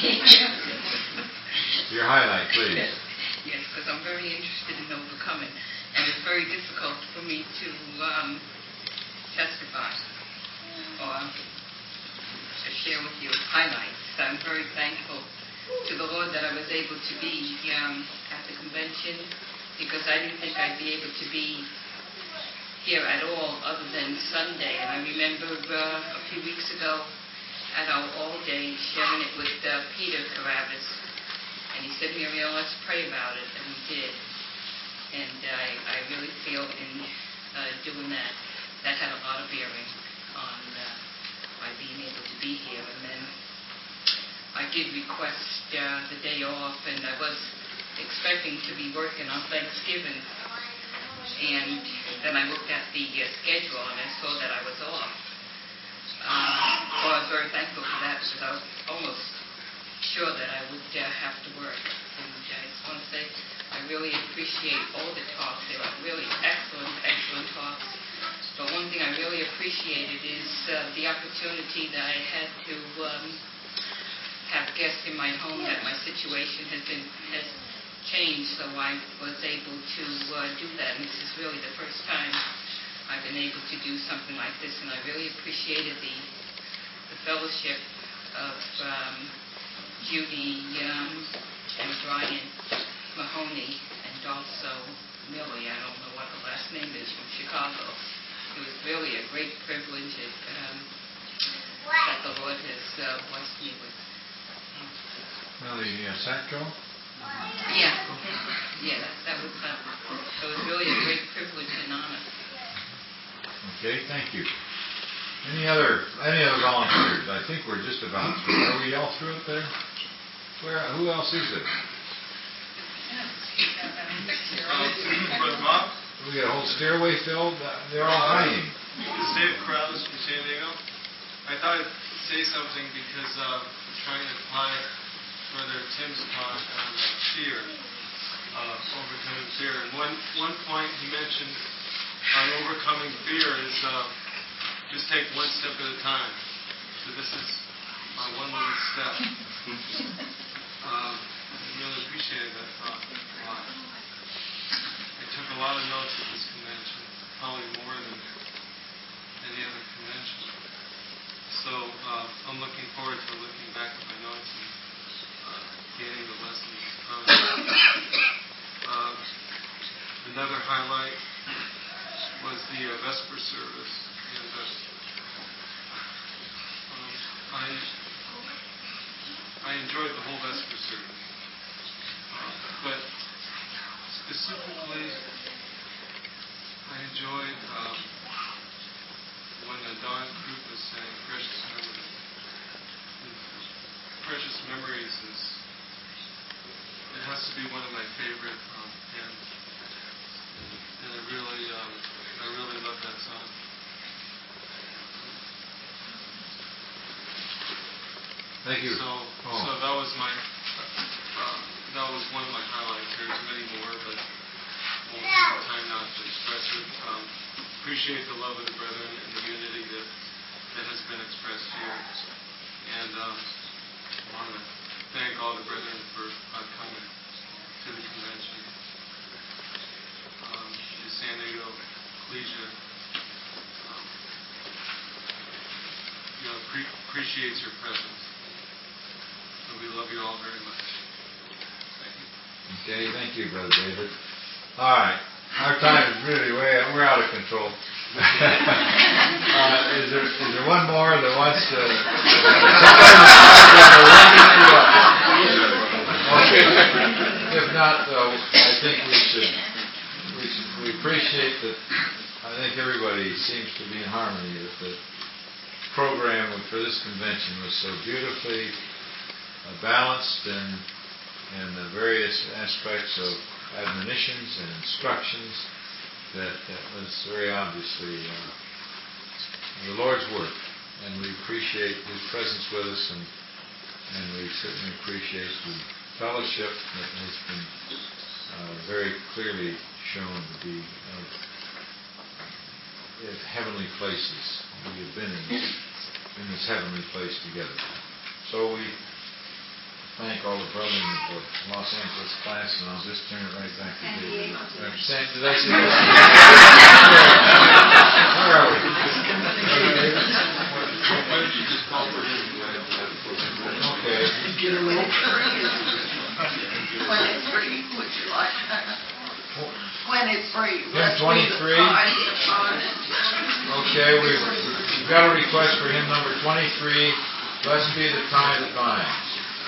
Your highlight, please. Yes, because I'm very interested in overcoming, and it's very difficult for me to um, testify or to share with you highlights. I'm very thankful to the Lord that I was able to be um, at the convention, because I didn't think I'd be able to be here at all other than Sunday. And I remember uh, a few weeks ago at our all day sharing it with uh, Peter Carabas, and he said, Muriel, let's pray about it, and we did. And I, I really feel in uh, doing that, that had a lot of bearing on uh, my being able to be here. And then I did request uh, the day off, and I was expecting to be working on Thanksgiving. And then I looked at the uh, schedule, and I saw that I was off. Um, so I was very thankful for that, because I was almost sure that I would uh, have to work. And I just want to say I really appreciate all the talks. They were really excellent, excellent talks. But one thing I really appreciated is uh, the opportunity that I had to um, have guests in my home, that my situation has been has changed, so I was able to uh, do that. And this is really the first time I've been able to do something like this, and I really appreciated the, the fellowship of um, Judy um, and Brian Mahoney, and also Millie, I don't know what her last name is, from Chicago. It was really a great privilege that, um, that the Lord has uh, blessed me with. Millie uh, Satko? Yeah, yeah, that, that was uh, that was really a great privilege and honor. Okay, thank you. Any other any other volunteers? I think we're just about through. Are we all through it there? Where? Who else is there? Brother Bob? We got a whole stairway filled. Uh, they're all hiding. This is Dave Corrales from San Diego. I thought I'd say something because uh, I'm trying to apply Brother Tim's talk on uh, fear, uh, overcoming fear. And one one point he mentioned on overcoming fear is uh, just take one step at a time. So this is my one little step. um, I really appreciated that thought a lot. I took a lot of notes at this convention, probably more than any other convention. So uh, I'm looking forward to looking back at my notes and uh, gaining the lessons from it. Uh, another highlight was the uh, Vesper service, and uh, um, I I enjoyed the whole Vesper service, uh, but specifically I enjoyed um, when uh, Don Krupp was saying "Precious Memories." Precious Memories is it has to be one of my favorite um, hymns, and I really um, I really love that song. Thank you. So, oh. so that was my uh, that was one of my highlights. There's many more, but I won't have the time now to express it. Um, appreciate the love of the brethren and the unity that that has been expressed here, and um, I want to thank all the brethren for uh, coming to the convention. Um, the San Diego Ecclesia um, you know, pre- appreciates your presence. And we love you all very much. Thank you. Okay, thank you, Brother David. All right. Our time is really way, we're out of control. uh, is, there, is there one more that wants to... Okay. If not, though, I think we should, we should, we appreciate that, I think everybody seems to be in harmony with the program for this convention was so beautifully uh, balanced and and the various aspects of admonitions and instructions that, that was very obviously uh, the Lord's work, and we appreciate His presence with us, and and we certainly appreciate the fellowship that has been uh, very clearly shown to be of, of heavenly places. We have been in this, in this heavenly place together. So we thank all the brethren of the Los Angeles class, and I'll just turn it right back to David. Uh, Sam, did I see that? Where are we? Okay. Get a little twenty-three, would you like that? twenty-three. Hymn twenty-three. Okay, we've, we've got a request for hymn number twenty-three. Blessed be the tie that binds.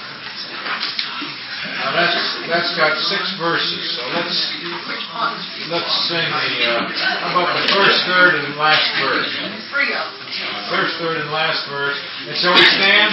Now that's that's got six verses, so let's let's sing the uh, how about the first, third, and last verse? First, third, and last verse. And so we stand.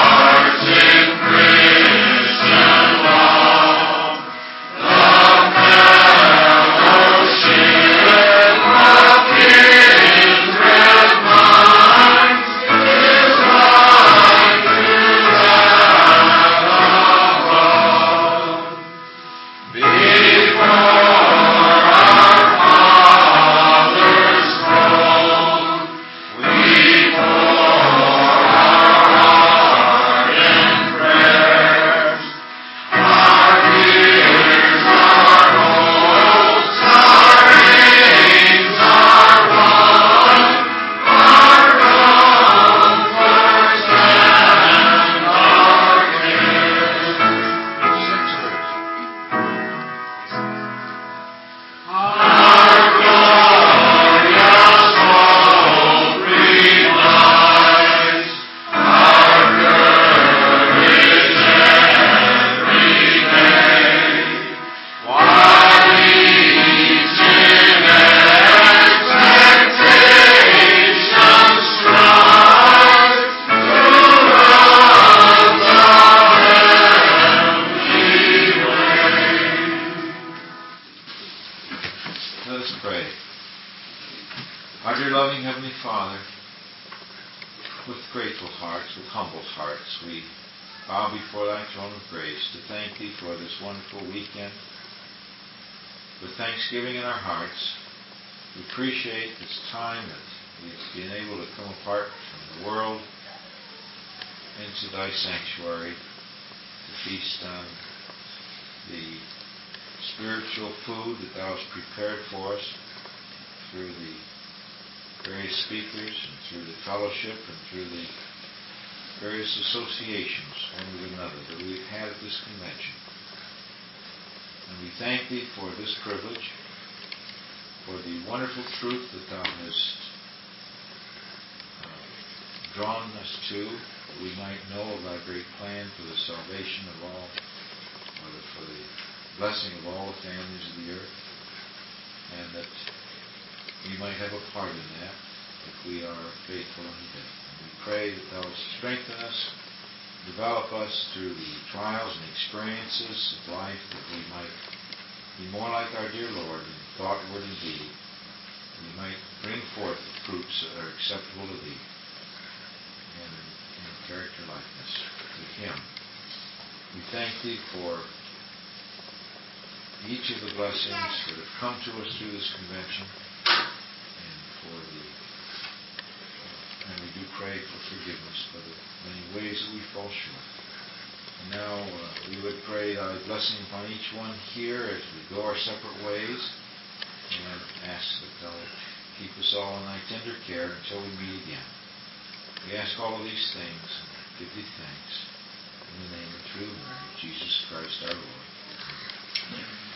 Our hearts in Christian love, the Let us pray. Our dear loving Heavenly Father, with grateful hearts, with humble hearts, we bow before Thy throne of grace to thank Thee for this wonderful weekend. With thanksgiving in our hearts, we appreciate this time that we've been able to come apart from the world into Thy sanctuary to feast on the spiritual food that Thou hast prepared for us through the various speakers and through the fellowship and through the various associations, one with another, that we've had at this convention. And we thank Thee for this privilege, for the wonderful truth that Thou hast uh, drawn us to, that we might know of Thy great plan for the salvation of all, or for the blessing of all the families of the earth, and that we might have a part in that if we are faithful unto Thee. And we pray that Thou strengthen us, develop us through the trials and experiences of life, that we might be more like our dear Lord in thought, word, and deed. And we might bring forth the fruits that are acceptable to Thee and in character likeness to Him. We thank Thee for each of the blessings that have come to us through this convention, and for the and we do pray for forgiveness for the many ways that we fall short. And now uh, we would pray Thy blessing upon each one here as we go our separate ways, and ask that Thou keep us all in Thy tender care until we meet again. We ask all of these things and give Thee thanks in the name and through the name of Jesus Christ our Lord. Amen.